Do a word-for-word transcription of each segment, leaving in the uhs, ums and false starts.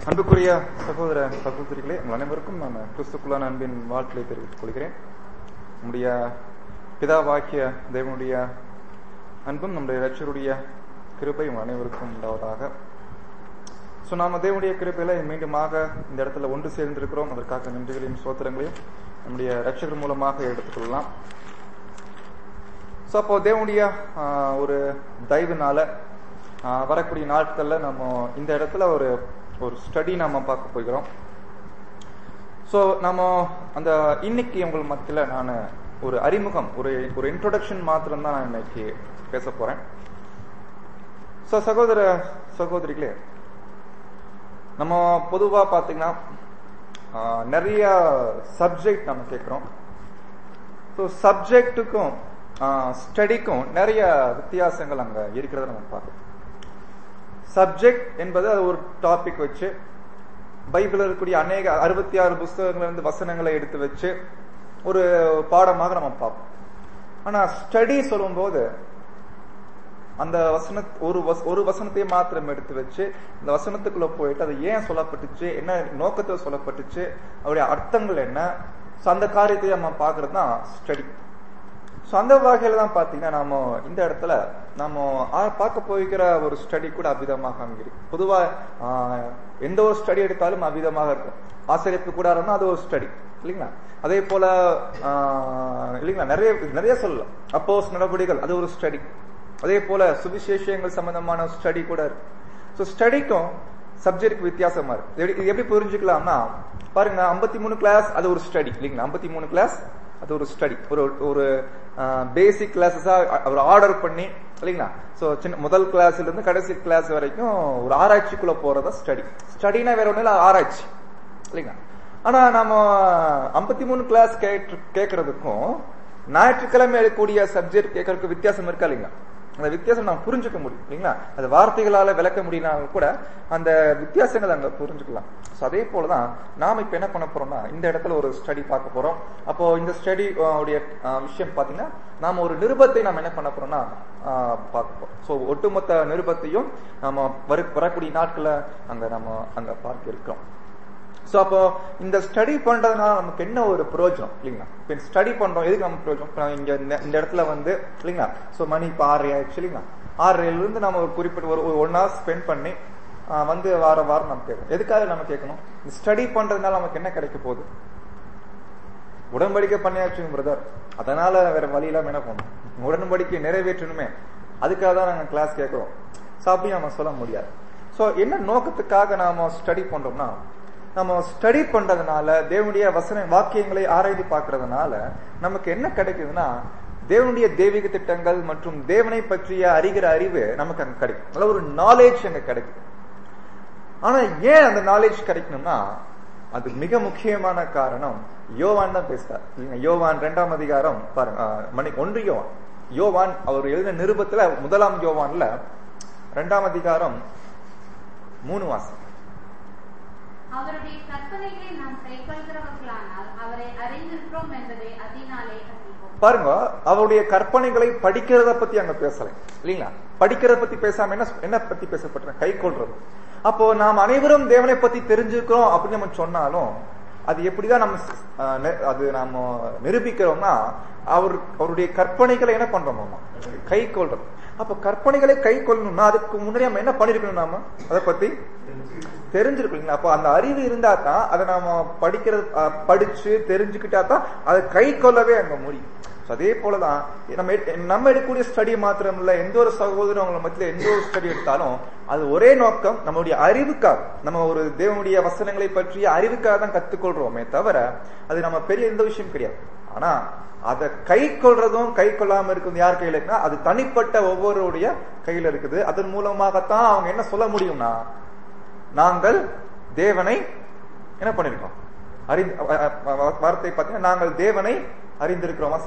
அன்புக்குரிய சகோதர சகோதரிகளே, உங்கள் அனைவருக்கும் நான் கிறிஸ்துக்குள்ளான அன்பின் வாழ்க்கையை தெரிவித்துக் கொள்கிறேன். நம்முடைய பிதாவாக்கிய தேவனுடைய அன்பும் நம்முடைய இரட்சகருடைய கிருபை உங்கள் அனைவருக்கும் உண்டாவதாக. ஸோ நாம தேவனுடைய கிருபையில மீண்டுமாக இந்த இடத்துல ஒன்று சேர்ந்திருக்கிறோம். அதற்காக நன்றிகளையும் சோத்திரங்களையும் நம்முடைய இரட்சகர் மூலமாக எடுத்துக்கொள்ளலாம். ஸோ அப்போ தேவனுடைய ஒரு தயவுனால வரக்கூடிய நாட்கள்ல நம்ம இந்த இடத்துல ஒரு ஒரு ஸ்டடி நாம பார்க்க போகிறோம். ஸோ நம்ம அந்த இன்னைக்கு உங்கள் மத்தியில நான் ஒரு அறிமுகம், ஒரு ஒரு இன்ட்ரோடக்ஷன் மாத்திரம் தான் நான் இன்னைக்கு பேச போறேன். ஸோ சகோதர சகோதரிகளே, நம்ம பொதுவா பாத்தீங்கன்னா நிறைய சப்ஜெக்ட் நம்ம கேட்கிறோம். ஸோ சப்ஜெக்டுக்கும் ஸ்டடிக்கும் நிறைய வித்தியாசங்கள் அங்க இருக்கிறத நம்ம பார்க்கணும். சப்ஜெக்ட் என்பது அது ஒரு டாபிக் வச்சு பைபிள் இருக்கக்கூடிய அநேக அறுபத்தி ஆறு புஸ்தகங்கள் இருந்து வசனங்களை எடுத்து வச்சு ஒரு பாடமாக நம்ம பார்ப்போம். ஆனா ஸ்டடி சொல்லும் போது அந்த வசன ஒரு ஒரு வசனத்தை மாத்திரம் எடுத்து வச்சு இந்த வசனத்துக்குள்ள போயிட்டு அது ஏன் சொல்லப்பட்டுச்சு, என்ன நோக்கத்தில் சொல்லப்பட்டுச்சு, அவருடைய அர்த்தங்கள் என்ன, அந்த காரியத்தை நம்ம பார்க்கறது தான் ஸ்டடி. ஸோ அந்த வகையில தான் பாத்தீங்கன்னா நாம இந்த இடத்துல நம்ம பார்க்க போய்கிற ஒரு ஸ்டடி கூட அவ்விதமாக இருக்கு. பொதுவா எந்த ஒரு ஸ்டடி எடுத்தாலும் அவ்விதமாக இருக்கும். ஆசிரியப்பு கூடாரம்னா அது ஒரு ஸ்டடி இல்லைங்களா? அதே போல இல்லைங்களா, நிறைய நிறைய சொல்லலாம். அப்போஸ் நடவடிக்கைகள் அது ஒரு ஸ்டடி. அதே போல சுவிசேஷங்கள் சம்பந்தமான ஸ்டடி கூட இருக்கு. ஸோ ஸ்டடிக்கும் சப்ஜெக்டுக்கு வித்தியாசமா இருக்கு. இது எப்படி புரிஞ்சுக்கலாம்னா பாருங்க, ஐம்பத்தி மூணு கிளாஸ் அது ஒரு ஸ்டடி இல்லைங்களா? ஐம்பத்தி மூணு கிளாஸ் அது ஒரு ஸ்டடி, ஒரு ஒரு பேசிக் கிளாஸஸா அவர் ஆர்டர் பண்ணி இல்லைங்களா? சோ சின்ன முதல் கிளாஸ்ல இருந்து கடைசி கிளாஸ் வரைக்கும் ஒரு ஆராய்ச்சிக்குள்ள போறதா ஸ்டடி. ஸ்டடினா வேற ஒண்ணு இல்ல, ஆராய்ச்சி இல்லைங்களா? ஆனா நம்ம ஐம்பத்தி மூணு கிளாஸ் கேட்கறதுக்கும் ஞாயிற்றுக்கிழமை எடுக்கக்கூடிய சப்ஜெக்ட் கேட்கறதுக்கு வித்தியாசம் இருக்கா இல்லைங்களா? அந்த வித்தியாசம் நம்ம புரிஞ்சுக்க முடியும் இல்லைங்களா? அது வார்த்தைகளால விளக்க முடியினாலும் கூட அந்த வித்தியாசங்களை அங்க புரிஞ்சுக்கலாம். அதே போலதான் நாம இப்ப என்ன பண்ண போறோம்னா இந்த இடத்துல ஒரு ஸ்டடி பார்க்க போறோம். அப்போ இந்த ஸ்டடி உடைய விஷயம் பாத்தீங்கன்னா நாம ஒரு நிருபத்தை நாம என்ன பண்ண போறோம்னா பார்க்க போறோம். சோ ஒட்டுமொத்த நிருபத்தையும் நாம வரக்கூடிய நாட்களை அங்க நம்ம அங்க பார்க்க இருக்கிறோம். சோ அப்போ இந்த ஸ்டடி பண்றதுனால நமக்கு என்ன ஒரு பிரயோஜனம் இல்லைங்களா? இப்ப ஸ்டடி பண்றோம், எதுக்கு நம்ம பிரயோஜனம்? இங்க இந்த இடத்துல வந்து இல்லைங்களா, சோ மணி இப்ப ஆறு ஆயிடுச்சு இல்லைங்களா? ஆறரைல இருந்து நம்ம ஒரு குறிப்பிட்ட ஒரு ஒன் ஹவர் ஸ்பெண்ட் பண்ணி வந்து வார வாரம் நம்ம கேட்கணும். எதுக்காக நம்ம கேட்கணும்? ஸ்டடி பண்றதுனால நமக்கு என்ன கிடைக்க போகுது? உடன்படிக்கை பண்ணியாச்சுங்க பிரதர், அதனால வேற வழி இல்லாம என்ன பண்ணணும், உடன்படிக்கை நிறைவேற்றணுமே, அதுக்காக தான் நாங்க கிளாஸ் கேட்கிறோம். சோ அப்படி நம்ம சொல்ல முடியாது. சோ என்ன நோக்கத்துக்காக நாம ஸ்டடி பண்றோம்னா, நம்ம ஸ்டடி பண்றதுனால தேவனுடைய வசன வாக்கியங்களை ஆராய்ந்து பார்க்கறதுனால நமக்கு என்ன கிடைக்குதுன்னா தேவனுடைய தெய்வீக திட்டங்கள் மற்றும் தேவனை பற்றிய அறிகிற அறிவு நமக்கு அங்க கிடைக்கும். நல்ல ஒரு நாலேஜ் அங்க கிடைக்கும். ஆனா ஏன் அந்த நாலேஜ் கிடைக்கணும்னா அது மிக முக்கியமான காரணம் யோவான் தான் பேசுறார். யோவான் இரண்டாம் அதிகாரம் பாருங்க, மணி ஒன்று யோவான் யோவான் அவர் எழுதின நிருபத்துல முதலாம் யோவான்ல இரண்டாம் அதிகாரம் மூணு வாசம். அவருடைய கற்பனைகளை நாம் கைக்கொள்கிறவர்களானால் அவரை அறிந்திருக்கிறோம் என்பதை அதனாலே அறிவோம். பாருங்க, அவருடைய கற்பனைகளை படிக்கிறத பத்தி அங்க பேசல இல்லீங்களா? படிக்கிறத பத்தி பேசாம என்ன என்ன பத்தி பேசப்பட்ட கை கொள்றது. அப்போ நாம் அனைவரும் தேவனை பத்தி தெரிஞ்சுக்கிறோம் அப்படின்னு நம்ம சொன்னாலும் அது எப்படிதான் நம்ம அது நாம நிரூபிக்கிறோம்னா அவர் அவருடைய கற்பனைகளை என்ன பண்றோம், கை கொள்றோம். அப்ப கற்பனைகளை கை கொள்ளணும்னா அதுக்கு முன்னாடி நம்ம என்ன பண்ணிருக்கணும், நாம அதை பத்தி தெரிஞ்சிருக்கீங்களா? அப்ப அந்த அறிவு இருந்தா தான் அதை நாம படிக்கிறது படிச்சு தெரிஞ்சுக்கிட்டா தான் அதை கை கொள்ளவே அங்க முடியும். அதே போலதான் நம்ம நம்ம எடுக்கக்கூடிய ஸ்டடி மாத்திரம் இல்ல, எந்த ஒரு சகோதரன் அவங்களை மத்தியில எந்த ஒரு ஸ்டடி எடுத்தாலும் அது ஒரே நோக்கம், நம்மளுடைய அறிவுக்காக, நம்ம ஒரு தேவனுடைய வசனங்களை பற்றிய அறிவுக்காக தான் கத்துக்கொள்றோமே தவிர அது நம்ம பெரிய எந்த விஷயம் கிடையாது. ஆனா அதை கை கொள்றதும் கை கொள்ளாம இருக்கிறது யார் கையில இருக்குன்னா அது தனிப்பட்ட ஒவ்வொருடைய கையில இருக்குது. அதன் மூலமாகத்தான் அவங்க என்ன சொல்ல முடியும்னா நாங்கள் தேவனை என்ன பண்ணிருக்கோம், அறிந்து வார்த்தை பார்த்தீங்கன்னா நாங்கள் தேவனை அறிந்திருக்கிறோமா,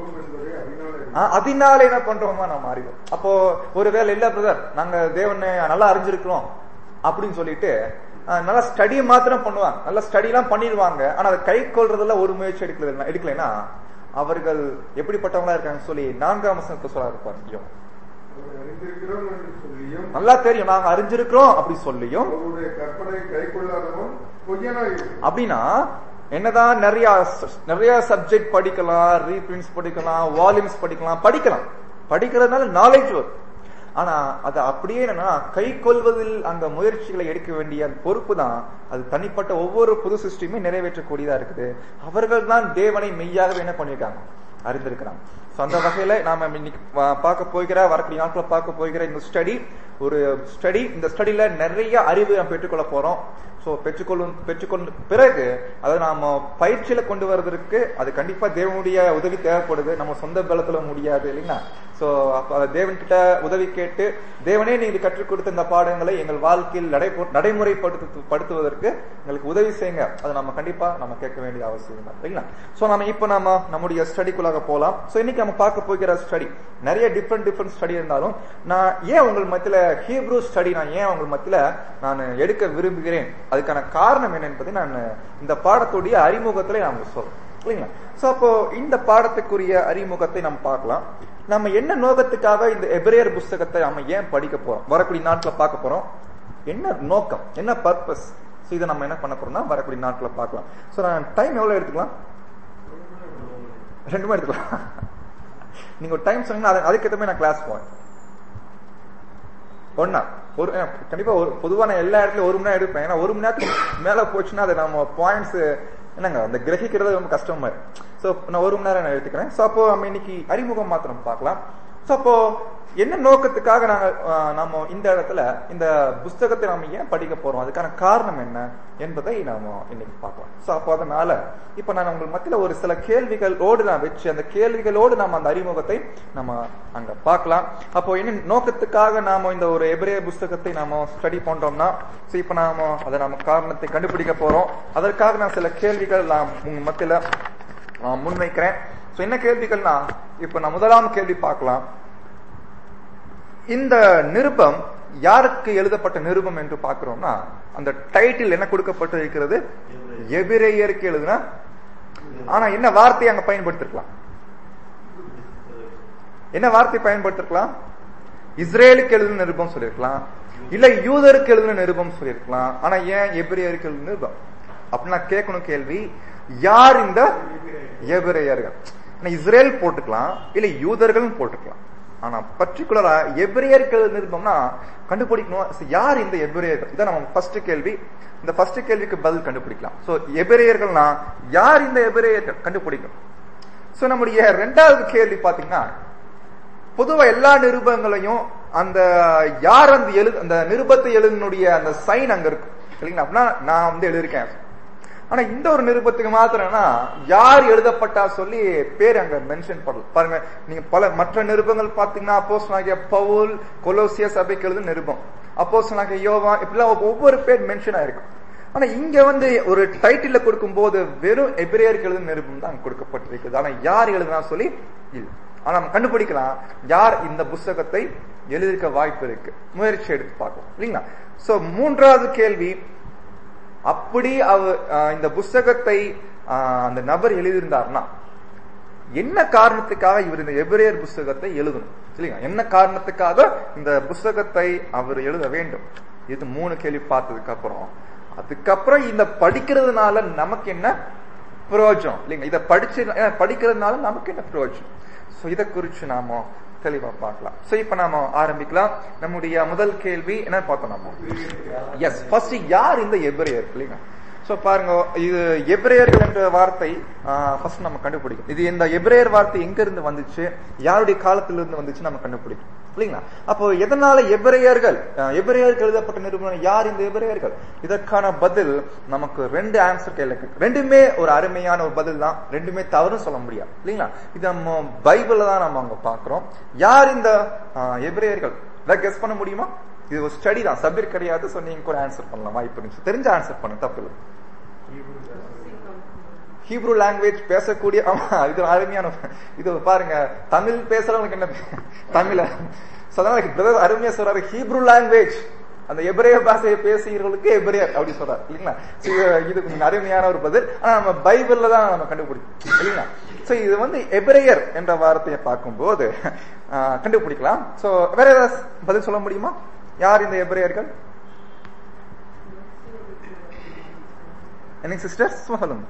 அதனால என்ன பண்றோமா நம்ம அறிவோம். அப்போ ஒருவேளை இல்ல பிரதர் நாங்க தேவனை நல்லா அறிஞ்சிருக்கிறோம் அப்படின்னு சொல்லிட்டு நல்லா ஸ்டடி மாத்திரம் பண்ணுவாங்க, நல்லா ஸ்டடி எல்லாம் பண்ணிடுவாங்க. ஆனா அதை கை கொள்றதுல ஒரு முயற்சி எடுக்கல எடுக்கலைன்னா அவர்கள் எப்படிப்பட்டவங்களா இருக்காங்க சொல்லி நான்காம் வசனத்தை சொல்ல இருப்பாங்க. நல்லா தெரியும் நாங்க அறிஞ்சிருக்கிறோம் அப்படி சொல்லியும் கற்பனை கை கொள்ளாதவன் அப்படின்னா என்னதான் நிறைய நிறைய சப்ஜெக்ட் படிக்கலாம், ரீபிரிண்ட்ஸ் படிக்கலாம், வால்யூம்ஸ் படிக்கலாம், படிக்கலாம் படிக்கிறதுனால நாலேஜ் வரும். ஆனா அது அப்படியே என்னன்னா கை கொள்வதில் அந்த முயற்சிகளை எடுக்க வேண்டிய அந்த பொறுப்பு தான் அது தனிப்பட்ட ஒவ்வொரு புது சிஸ்டமே நிறைவேற்றக்கூடியதா இருக்குது. அவர்கள் தான் தேவனை மெய்யாகவே என்ன பண்ணிருக்காங்க, அறிந்திருக்கிறாங்க. அந்த வகையில நாம இன்னைக்கு பார்க்க போகிற வரக்கூடிய நாட்களை பார்க்க போகிற இந்த ஸ்டடி ஒரு ஸ்டடி. இந்த ஸ்டடியில நிறைய அறிவு நாம் பெற்றுக்கொள்ள போறோம். சோ பெற்றுக்கொள்ளும் பெற்றுக்கொண்ட பிறகு அதை நாம பயிற்சியில கொண்டு வர்றதுக்கு அது கண்டிப்பா தேவனுடைய உதவி தேவைப்படுது. நம்ம சொந்த பலத்துல முடியாது இல்லைங்களா? சோ அப்ப தேவன் கிட்ட உதவி கேட்டு தேவனே நீங்க கற்றுக் கொடுத்த இந்த பாடங்களை எங்கள் வாழ்க்கையில் நடைமுறைப்படுத்து படுத்துவதற்கு எங்களுக்கு உதவி செய்யுங்க. அது நம்ம கண்டிப்பா நம்ம கேட்க வேண்டிய அவசியம் தான் இல்லைங்களா? சோ நம்ம இப்ப நம்ம நம்முடைய ஸ்டடிக்குள்ளாக போலாம். சோ இன்னைக்கு நம்ம பார்க்க போகிற ஸ்டடி நிறைய டிஃப்ரெண்ட் டிஃப்ரெண்ட் ஸ்டடி இருந்தாலும் நான் ஏன் உங்கள் மத்தியில ஹீப்ரூ ஸ்டடி நான் ஏன் உங்கள் மத்தியில நான் எடுக்க விரும்புகிறேன், அதுக்கான காரணம் என்ன என்பதை நான் இந்த பாடத்துடைய அறிமுகத்துல நான் சொல்றேன் இல்லைங்களா? சோ அப்போ இந்த பாடத்துக்குரிய அறிமுகத்தை நம்ம பார்க்கலாம். நம்ம என்ன நோக்கத்துக்காக இந்த எபிரேயர் புஸ்தகத்தை நம்ம ஏன் படிக்க போறோம், வரக்கூடிய நாட்களை பார்க்க போறோம், என்ன நோக்கம், என்ன பர்பஸ், இதை நம்ம என்ன பண்ண போறோம்னா வரக்கூடிய நாட்களை பார்க்கலாம். சோ நான் டைம் எவ்வளவு எடுத்துக்கலாம், ரெண்டு மணி எடுத்துக்கலாம். நீங்க ஒரு டைம் சொன்னீங்கன்னா அதுக்கேற்ற நான் கிளாஸ் போவேன். ஒன்னா ஒரு கண்டிப்பா ஒரு பொதுவான எல்லா இடத்துலயும் ஒரு மணி நேரம் எடுப்பேன். ஏன்னா ஒரு மணி நேரத்துக்கு மேல போச்சுன்னா அதை நம்ம பாயிண்ட்ஸ் என்னங்க அந்த கிரகிக்கிறது ரொம்ப கஷ்டமா இருக்கு. சோ நான் ஒரு மணி நேரம் நான் எடுத்துக்கிறேன். சோ அப்போ நம்ம இன்னைக்கு அறிமுகம் மாத்திரம் பார்க்கலாம். சோ அப்போ என்ன நோக்கத்துக்காக நாங்க நம்ம இந்த இடத்துல இந்த புஸ்தகத்தை நாம ஏன் படிக்க போறோம், அதுக்கான காரணம் என்ன என்பதை நாம இன்னைக்கு பார்க்கலாம். சோ அப்போ அதனால இப்ப நான் உங்களுக்கு மத்தியில ஒரு சில கேள்விகளோடு நான் வச்சு அந்த கேள்விகளோடு நாம அந்த அறிமுகத்தை நம்ம அங்க பார்க்கலாம். அப்போ என்ன நோக்கத்துக்காக நாம இந்த ஒரு எபிரேய புஸ்தகத்தை நாம ஸ்டடி பண்றோம்னா சோ இப்ப நாம அதை நாம காரணத்தை கண்டுபிடிக்க போறோம். அதற்காக நான் சில கேள்விகள் நான் உங்க மத்தியில முன்வைக்கிறேன். சோ என்ன கேள்விகள்னா இப்ப நான் முதலாம் கேள்வி பார்க்கலாம். இந்த நிருபம் யாருக்கு எழுதப்பட்ட நிருபம் என்று பார்க்கிறோம்னா அந்த டைட்டில் என்ன கொடுக்கப்பட்டு இருக்கிறது, எபிரேயருக்கு எழுதுனா. ஆனா என்ன வார்த்தை அங்க பயன்படுத்திருக்கலாம், என்ன வார்த்தை பயன்படுத்திருக்கலாம், இஸ்ரேலுக்கு எழுதின நிருபம் சொல்லிருக்கலாம், இல்ல யூதருக்கு எழுதின நிருபம் சொல்லிருக்கலாம். ஆனா ஏன் எபிரேயருக்கு எழுதின நிருபம் அப்படின்னா கேட்கணும் கேள்வி, யார் இந்த எபிரேயர்கள்? இஸ்ரேல் போட்டுக்கலாம், இல்ல யூதர்கள் போட்டுக்கலாம். ஆனா பர்டிகுலரா எபிரேயர்கள் நிருபம்னா கண்டுபிடிக்கணும் யார் இந்த எபிரேயர்கள். இதான் நம்ம ஃபர்ஸ்ட் கேள்வி. இந்த ஃபர்ஸ்ட் கேள்விக்கு பதில் கண்டுபிடிக்கலாம். சோ எபிரேயர்கள்னா யார் இந்த எபிரேயர்கள் கண்டுபிடிக்கணும். சோ நம்முடைய இரண்டாவது கேள்வி பாத்தீங்கன்னா பொதுவா எல்லா நிருபங்களையும் அந்த யார் அந்த எழு அந்த நிருபத்தை எழுதினுடைய அந்த சைன் அங்க இருக்கும் இல்லைங்களா? அப்படின்னா நான் வந்து எழுதியிருக்கேன். ஆனா இந்த ஒரு நிருபத்துக்கு மாத்திரம்னா யார் எழுதப்பட்டா சொல்லி பேர் அங்க மென்ஷன் பண்ணல. பாருங்க நீங்க பல மற்ற நிருபங்கள் பாத்தீங்கன்னா அப்போஸ்தலனாகிய பவுல் கொலோசிய சபைக்கு எழுதின நிருபம், அப்போஸ்தலனாகிய யோவான், இப்படிலாம் ஒவ்வொரு பேர் மென்ஷன் ஆயிருக்கும். ஆனா இங்க வந்து ஒரு டைட்டில் கொடுக்கும் போது வெறும் எபிரேயருக்கு எழுதின நிருபம் தான் கொடுக்கப்பட்டிருக்குது. ஆனா யார் எழுதுனா சொல்லி இல்ல. ஆனா நம்ம கண்டுபிடிக்கலாம் யார் இந்த புஸ்தகத்தை எழுதியிருக்க வாய்ப்பு இருக்கு, முயற்சி எடுத்து பார்க்கலாம் இல்லைங்களா? சோ மூன்றாவது கேள்வி, அப்படி அவர் இந்த புஸ்தகத்தை அந்த நபர் எழுதியிருந்தார்னா என்ன காரணத்துக்காக இவர் இந்த எபிரேயர் புஸ்தகத்தை எழுதணும் இல்லைங்களா? என்ன காரணத்துக்காக இந்த புஸ்தகத்தை அவர் எழுத வேண்டும்? இது மூணு கேள்வி பார்த்ததுக்கு அப்புறம் அதுக்கப்புறம் இந்த படிக்கிறதுனால நமக்கு என்ன பிரயோஜனம் இல்லைங்க, இதை படிச்சு படிக்கிறதுனால நமக்கு என்ன பிரயோஜனம், சோ இதை குறிச்சு நாம தெளிவா பார்க்கலாம். சோ இப்ப நாம ஆரம்பிக்கலாம். நம்முடைய முதல் கேள்வி என்ன பார்த்தோம் நாம, எஸ் ஃபர்ஸ்ட் யார் இந்த எபிரேயர் இல்லைங்க. சோ பாருங்க, இது எபிரேயர்கள் என்ற வார்த்தை ஃபர்ஸ்ட் நம்ம கண்டுபிடிக்கும். இது இந்த எபிரேயர் வார்த்தை எங்க இருந்து வந்துச்சு, யாருடைய காலத்திலிருந்து வந்துச்சு நம்ம கண்டுபிடிக்கும் இல்லைங்களா? அப்போ எதனால எபிரேயர்கள், எபிரேயருக்கு எழுதப்பட்ட நிருபம் யார் இந்த எபிரேயர்கள்? இதற்கான பதில் நமக்கு ரெண்டு ஆன்சர் கையில இருக்கு. ரெண்டுமே ஒரு அருமையான ஒரு பதில் தான், ரெண்டுமே தவறும் சொல்ல முடியாது இல்லைங்களா? இது நம்ம பைபிள்ல தான் நம்ம அங்க பாக்குறோம். யார் இந்த எபிரேயர்கள் கெஸ் பண்ண முடியுமா? இது ஒரு ஸ்டடி தான், சப்ஜெக்ட் கிடையாது. சோ நீங்க கூட ஆன்சர் பண்ணலாம், வாய்ப்பு இருந்துச்சு. தெரிஞ்ச ஆன்சர் பண்ண தப்பு இல்லை. ஹீப்ரூ லாங்குவேஜ் பேசக்கூடிய, ஆமா இது அருமையான, இது பாருங்க தமிழ் பேசுறவங்களுக்கு என்ன தமிழ அருமையா சொல்றாரு, ஹீப்ரூ லாங்குவேஜ் அந்த எபிரேய பாஷையை பேசுகிறவர்களுக்கு எபிரேயர் அப்படி சொல்றாரு இல்லைங்களா? இது அருமையான ஒரு பதில். ஆனா நம்ம பைபிள்ல தான் நம்ம கண்டுபிடிக்கும் இல்லைங்களா? சோ இது வந்து எபிரேயர் என்ற வார்த்தையை பார்க்கும் போது கண்டுபிடிக்கலாம். சோ வேற ஏதாவது பதில் சொல்ல முடியுமா? யார் இந்த எபிரேயர்கள்? எனக்கு சிஸ்டர் சொல்லுங்க.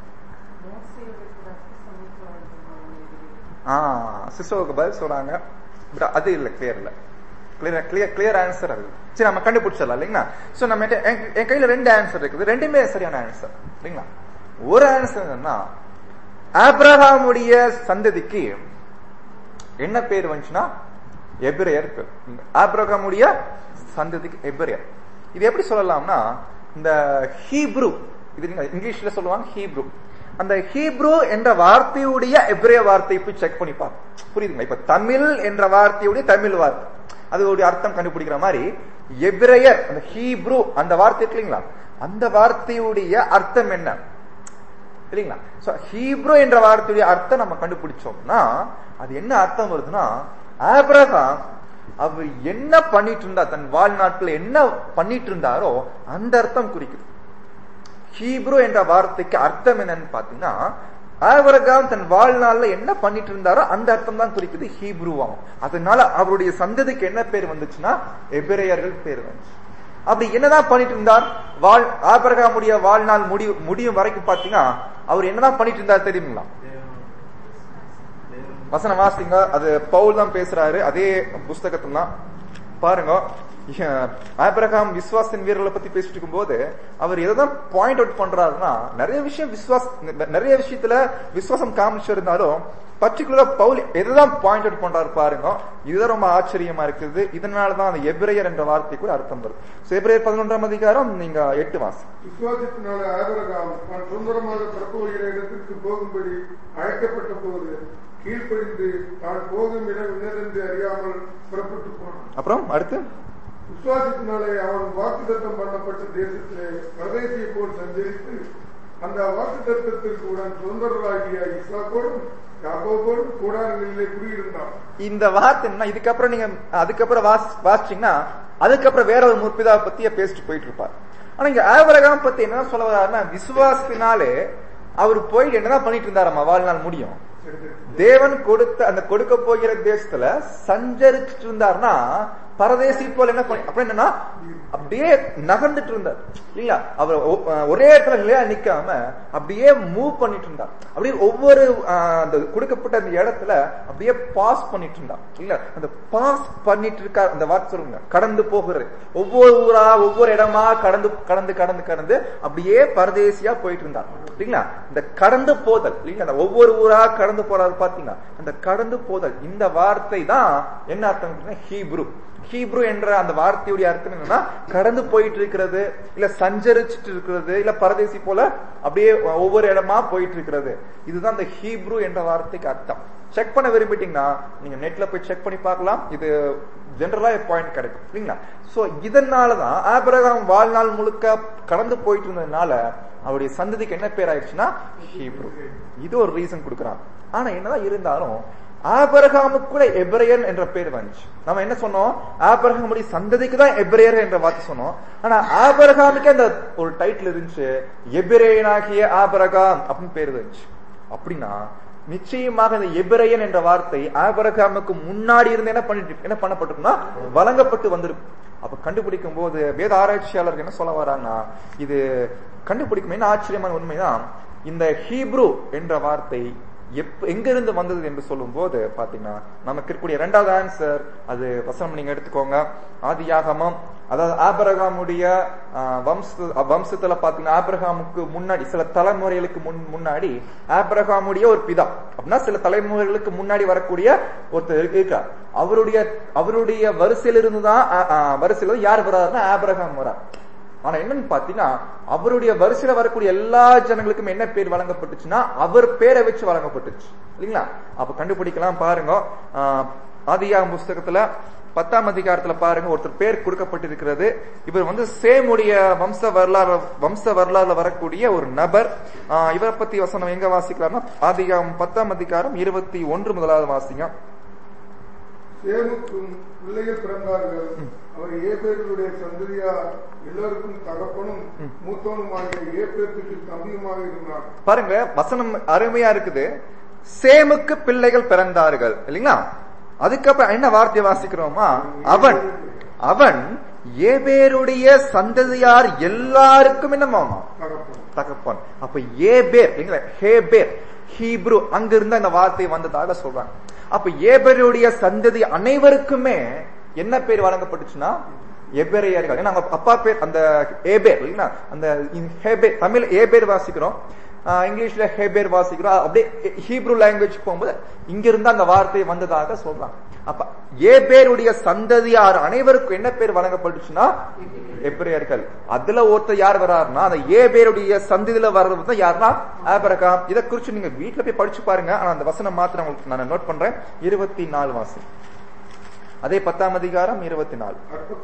ஆஹ் சிஸ்டருக்கு பதில் சொல்றாங்க, பட் அது இல்ல, கிளியர் இல்ல. கிளியர் கிளியர் கிளியர் ஆன்சர் அது. சரி, நம்ம கண்டுபிடிச்சிடலாம் இல்லைங்களா? சோ நம்ம என் கையில ரெண்டு ஆன்சர் இருக்குது, ரெண்டுமே சரியான ஆன்சர் இல்லைங்களா? ஒரு ஆன்சர் என்னன்னா, ஆபிரகாமுடைய சந்ததிக்கு என்ன பேர் வந்துச்சுன்னா எபிரேயர். ஆபிரகாமுடைய சந்ததிக்கு எபிரேயர். இது எப்படி சொல்லலாம்னா, இந்த ஹீப்ரு, இது இங்கிலீஷ்ல சொல்லுவாங்க ஹீப்ரு. அந்த ஹீப்ரு என்ற வார்த்தையுடைய எபிரேய வார்த்தை போய் செக் பண்ணி பார்க்க புரியுதுங்களா? இப்ப தமிழ் என்ற வார்த்தையுடைய தமிழ் வார்த்தை, அதோடைய அர்த்தம் கண்டுபிடிக்கிற மாதிரி எபிரேயர் அந்த ஹீப்ரு அந்த வார்த்தை இல்லைங்களா, அந்த வார்த்தையுடைய அர்த்தம் என்ன இல்லைங்களா? சோ ஹீப்ரு என்ற வார்த்தையுடைய அர்த்தம் நம்ம கண்டுபிடிச்சோம்னா அது என்ன அர்த்தம் வருதுன்னா, ஆபிரகாம் அவர் என்ன பண்ணிட்டு இருந்தா, தன் வாழ்நாட்டில் என்ன பண்ணிட்டு இருந்தாரோ அந்த அர்த்தம் குறிக்குது. ஹீப்ரு என்ற வார்த்தைக்கு அர்த்தம் என்னன்னு பாத்தீங்கன்னா, ஆபிரகாம் தன் வாழ்நாள்ல என்ன பண்ணிட்டு இருந்தாரோ அந்த அர்த்தம் தான் குறிக்குது ஹீப்ருவாகும். அதனால அவருடைய சந்ததிக்கு என்ன பேர் வந்துச்சுன்னா எபிரேயர்கள் பேர் வந்துச்சு. அப்படி என்னதான் பண்ணிட்டு இருந்தார்? வாழ் ஆபிரகாமுடைய வாழ்நாள் முடிவு முடியும் வரைக்கும் பாத்தீங்கன்னா அவர் என்னதான் பண்ணிட்டு இருந்தார் தெரியுங்களா? வசனம் வாசிங்க, அது பவுல் தான் பேசுறாரு அதே புஸ்தகத்துல தான் பாருங்க. ஆபிரகாம் விசுவாசின் வீரர்களை பத்தி பேசிட்டு இருக்கும் போது அவர் எதான் பாயிண்ட் அவுட் பண்றாருன்னா, நிறைய விஷயம் விசுவாச நிறைய விஷயத்துல விசுவாசம் காமிச்சிருந்தாலும் பர்டிகுலரா பவுல் எதுதான் பாயிண்ட் அவுட் பண்றாரு பாருங்க. இதுதான் ரொம்ப ஆச்சரியமா இருக்குது. இதனாலதான் அந்த எபிரேயர் என்ற வார்த்தை கூட அர்த்தம் வருது. எபிரேயர் பதினொன்றாம் அதிகாரம் நீங்க எட்டு மாசம். விசுவாசத்தினால ஆபிரகாம் தான் சுதந்திரமாக பிறப்புகிற இடத்திற்கு போகும்படி அழைக்கப்பட்ட போது கீழ்ப்படிந்து தான் போகும் இடம் இன்னதென்று அறியாமல் புறப்பட்டு போனான். அப்புறம் அடுத்து, விசுவாசத்தினாலே அவன் வாக்குத்தத்தம் பண்ணப்பட்ட தேசத்திலே பிரதேசியை போல் சஞ்சரித்து அந்த வாக்குத்தத்தத்திற்கு உடன் சுதந்திரராகிய இஸ்லாக்கோடும் யாக்கோபோடும் கூடாரங்களிலே குடியிருந்தான். இந்த வார்த்தை என்ன, இதுக்கப்புறம் நீங்க அதுக்கப்புறம் வாசிச்சீங்கன்னா அதுக்கப்புறம் வேற ஒரு முற்பிதாவை பத்திய பேசிட்டு போயிட்டு இருப்பார். ஆனா இங்க ஆபிரகாம் பத்தி என்ன சொல்ல வர்றாருன்னா, விசுவாசத்தினாலே அவர் போயிட்டு என்னதான் பண்ணிட்டு இருந்தாராமா வாழ்நாள் முடியும். தேவன் கொடுத்த அந்த கொடுக்க போகிற தேசத்துல சஞ்சரிச்சுட்டு இருந்தார்னா பரதேசி போல என்ன பண்ணி அப்ப என்னன்னா அப்படியே நகர்ந்துட்டு இருந்தார் இல்லையா? அவர் ஒரே இடத்துல இல்லையா நிக்காம அப்படியே மூவ் பண்ணிட்டு இருந்தார். அப்படியே ஒவ்வொரு அந்த கொடுக்கப்பட்ட அந்த இடத்துல அப்படியே பாஸ் பண்ணிட்டு இருந்தார் இல்ல? அந்த பாஸ் பண்ணிட்டு இருக்க அந்த வார்த்தை சொல்லுங்க, கடந்து போகிறது. ஒவ்வொரு ஊரா ஒவ்வொரு இடமா கடந்து கடந்து கடந்து கடந்து அப்படியே பரதேசியா போயிட்டு இருந்தார் இல்லைங்களா? இந்த கடந்து போதல் இல்லைங்களா, அந்த ஒவ்வொரு ஊரா கடந்து போறாரு பாத்தீங்கன்னா அந்த கடந்து போதல் இந்த வார்த்தை தான் என்ன அர்த்தம்? ஹீப்ரு. ஹீப்ரு என்ற அந்த வார்த்தையுடைய அர்த்தம் என்னன்னா கடந்து போயிட்டு இருக்கிறது, இல்ல சஞ்சரிச்சுட்டு இருக்கிறது, இல்ல பரதேசி போல அப்படியே ஒவ்வொரு இடமா போயிட்டு இருக்கிறது. இதுதான் இந்த ஹீப்ரு என்ற வார்த்தைக்கு அர்த்தம். செக் பண்ண விரும்பிட்டீங்கன்னா நீங்க நெட்ல போய் செக் பண்ணி பார்க்கலாம். இது ஜெனரலா பாயிண்ட் கிடைக்கும் இல்லைங்களா? சோ இதனாலதான் ஆபிரகாம் வாழ்நாள் முழுக்க கடந்து போயிட்டு இருந்ததுனால அவருடைய சந்ததிக்கு என்ன பேர் ஆயிடுச்சுன்னா ஹீப்ரு. இது ஒரு ரீசன் கொடுக்குறான். ஆனா என்னதான் இருந்தாலும் ஆபிரகாமுக்கு கூட எபிரேயன் என்ற பேர் வந்துச்சு. நம்ம என்ன சொன்னோம்? ஆபிரகாமுடைய சந்ததிக்கு தான் எபிரேயர் என்ற வார்த்தை சொன்னோம். ஆனா ஆபிரகாமுக்கு அந்த ஒரு டைட்டில் இருந்துச்சு, எபிரேயனாகிய ஆபிரகாம் அப்படின்னு பேர் இருந்துச்சு. அப்படின்னா நிச்சயமாக இந்த எபிரேயன் என்ற வார்த்தை ஆபிரகாமுக்கு முன்னாடி இருந்து என்ன பண்ணிட்டு என்ன பண்ணப்பட்டிருக்குன்னா வழங்கப்பட்டு வந்திருக்கு. அப்ப கண்டுபிடிக்கும் போது வேத ஆராய்ச்சியாளர்கள் என்ன சொல்ல வராங்கன்னா, இது கண்டுபிடிக்கும் என்ன ஆச்சரியமான உண்மைதான், இந்த ஹீப்ரு என்ற வார்த்தை எப்ப எங்க இருந்து வந்தது என்று சொல்லும் போது பாத்தீங்கன்னா நமக்கு இருக்கக்கூடிய இரண்டாவது ஆன்சர் அது வசனம் நீங்க எடுத்துக்கோங்க. ஆதியாகமம், அதாவது ஆபிரகாமுடைய வம்ச வம்சத்துல பாத்தீங்கன்னா ஆபிரகாமுக்கு முன்னாடி சில தலைமுறைகளுக்கு முன் முன்னாடி ஆபிரகாமுடைய ஒரு பிதா அப்படின்னா சில தலைமுறைகளுக்கு முன்னாடி வரக்கூடிய ஒருத்தர் இருக்கார். அவருடைய அவருடைய வரிசையில இருந்துதான் வரிசையில யார் வர்றாருன்னா ஆபிரகாம் வர்றார். ஆனா என்னன்னு பாத்தீங்கன்னா அவருடைய வரிசையில வரக்கூடிய எல்லா ஜனங்களுக்கும் என்ன பேர் வழங்கப்பட்டுச்சுன்னா அவர் பேரை வச்சு வழங்கப்பட்டுச்சு இல்லைங்களா? அப்ப கண்டுபிடிக்கலாம் பாருங்க. ஆதியாகம புஸ்தகத்துல பத்தாம் அதிகாரத்துல பாருங்க ஒருத்தர் பேர் கொடுக்கப்பட்டிருக்கிறது. இவர் வந்து சேமுடைய வம்ச வரலாறு வம்ச வரலாறுல வரக்கூடிய ஒரு நபர். ஆஹ் இவரை பத்தி வசனம் எங்க வாசிக்கலாம்னா ஆதியாகமம் பத்தாம் அதிகாரம் இருபத்தி ஒன்று முதலாவது வாசிங்க. சேமுக்கும் பிள்ளைகள் பிறந்தார்கள். அவர் ஏபேருடைய சந்ததியார் எல்லோருக்கும் தகப்பனும் மூத்தவனுமாகிய ஏபேருக்கு தம்பியுமாக இருந்தார். பாருங்க வசனம் அருமையா இருக்குது. சேமுக்கு பிள்ளைகள் பிறந்தார்கள் இல்லைங்களா? அதுக்கப்புறம் என்ன வார்த்தை வாசிக்கிறோமா? அவன் அவன் ஏபேருடைய சந்ததியார் எல்லாருக்கும் என்னமாமா? தகப்பன். அப்ப ஏபேர் இல்லைங்களா, ஹேபேர் ஹீப்ரு அங்க இருந்து அந்த வார்த்தை வந்ததாக சொல்றாங்க. அப்ப ஏபேருடைய சந்ததி அனைவருக்குமே என்ன பேர் வழங்கப்பட்டுச்சுன்னா எபேரியர்கள். ஏன்னா அப்பா பேர் அந்த ஏபேர் இல்லைங்களா, அந்த ஹேபேர், தமிழ் ஏபேர் வாசிக்கிறோம், இங்கிலீஷ்ல ஹேபேர் வாசிக்கிறோம். அப்படியே ஹீப்ரு லாங்குவேஜ் போகும்போது இங்க இருந்து அந்த வார்த்தை வந்ததாக சொல்றாங்க. அப்ப ஏபேருடைய சந்ததியார் அனைவருக்கும் என்ன பேர் வழங்கப்பட்டுச்சுன்னா எபிரேயர்கள். அதுல ஒருத்தர் யார் வர்றாருன்னா அந்த ஏபேருடைய சந்ததியில வர்றது யாருன்னா ஆபிரகாம். இதை குறிச்சு நீங்க வீட்டுல போய் படிச்சு பாருங்க. ஆனா அந்த வசனம் மாத்திரம் உங்களுக்கு நான் நோட் பண்றேன். இருபத்தி நாலு வாசி, அதே பத்தாம் அதிகாரம் இருபத்தி நாலு.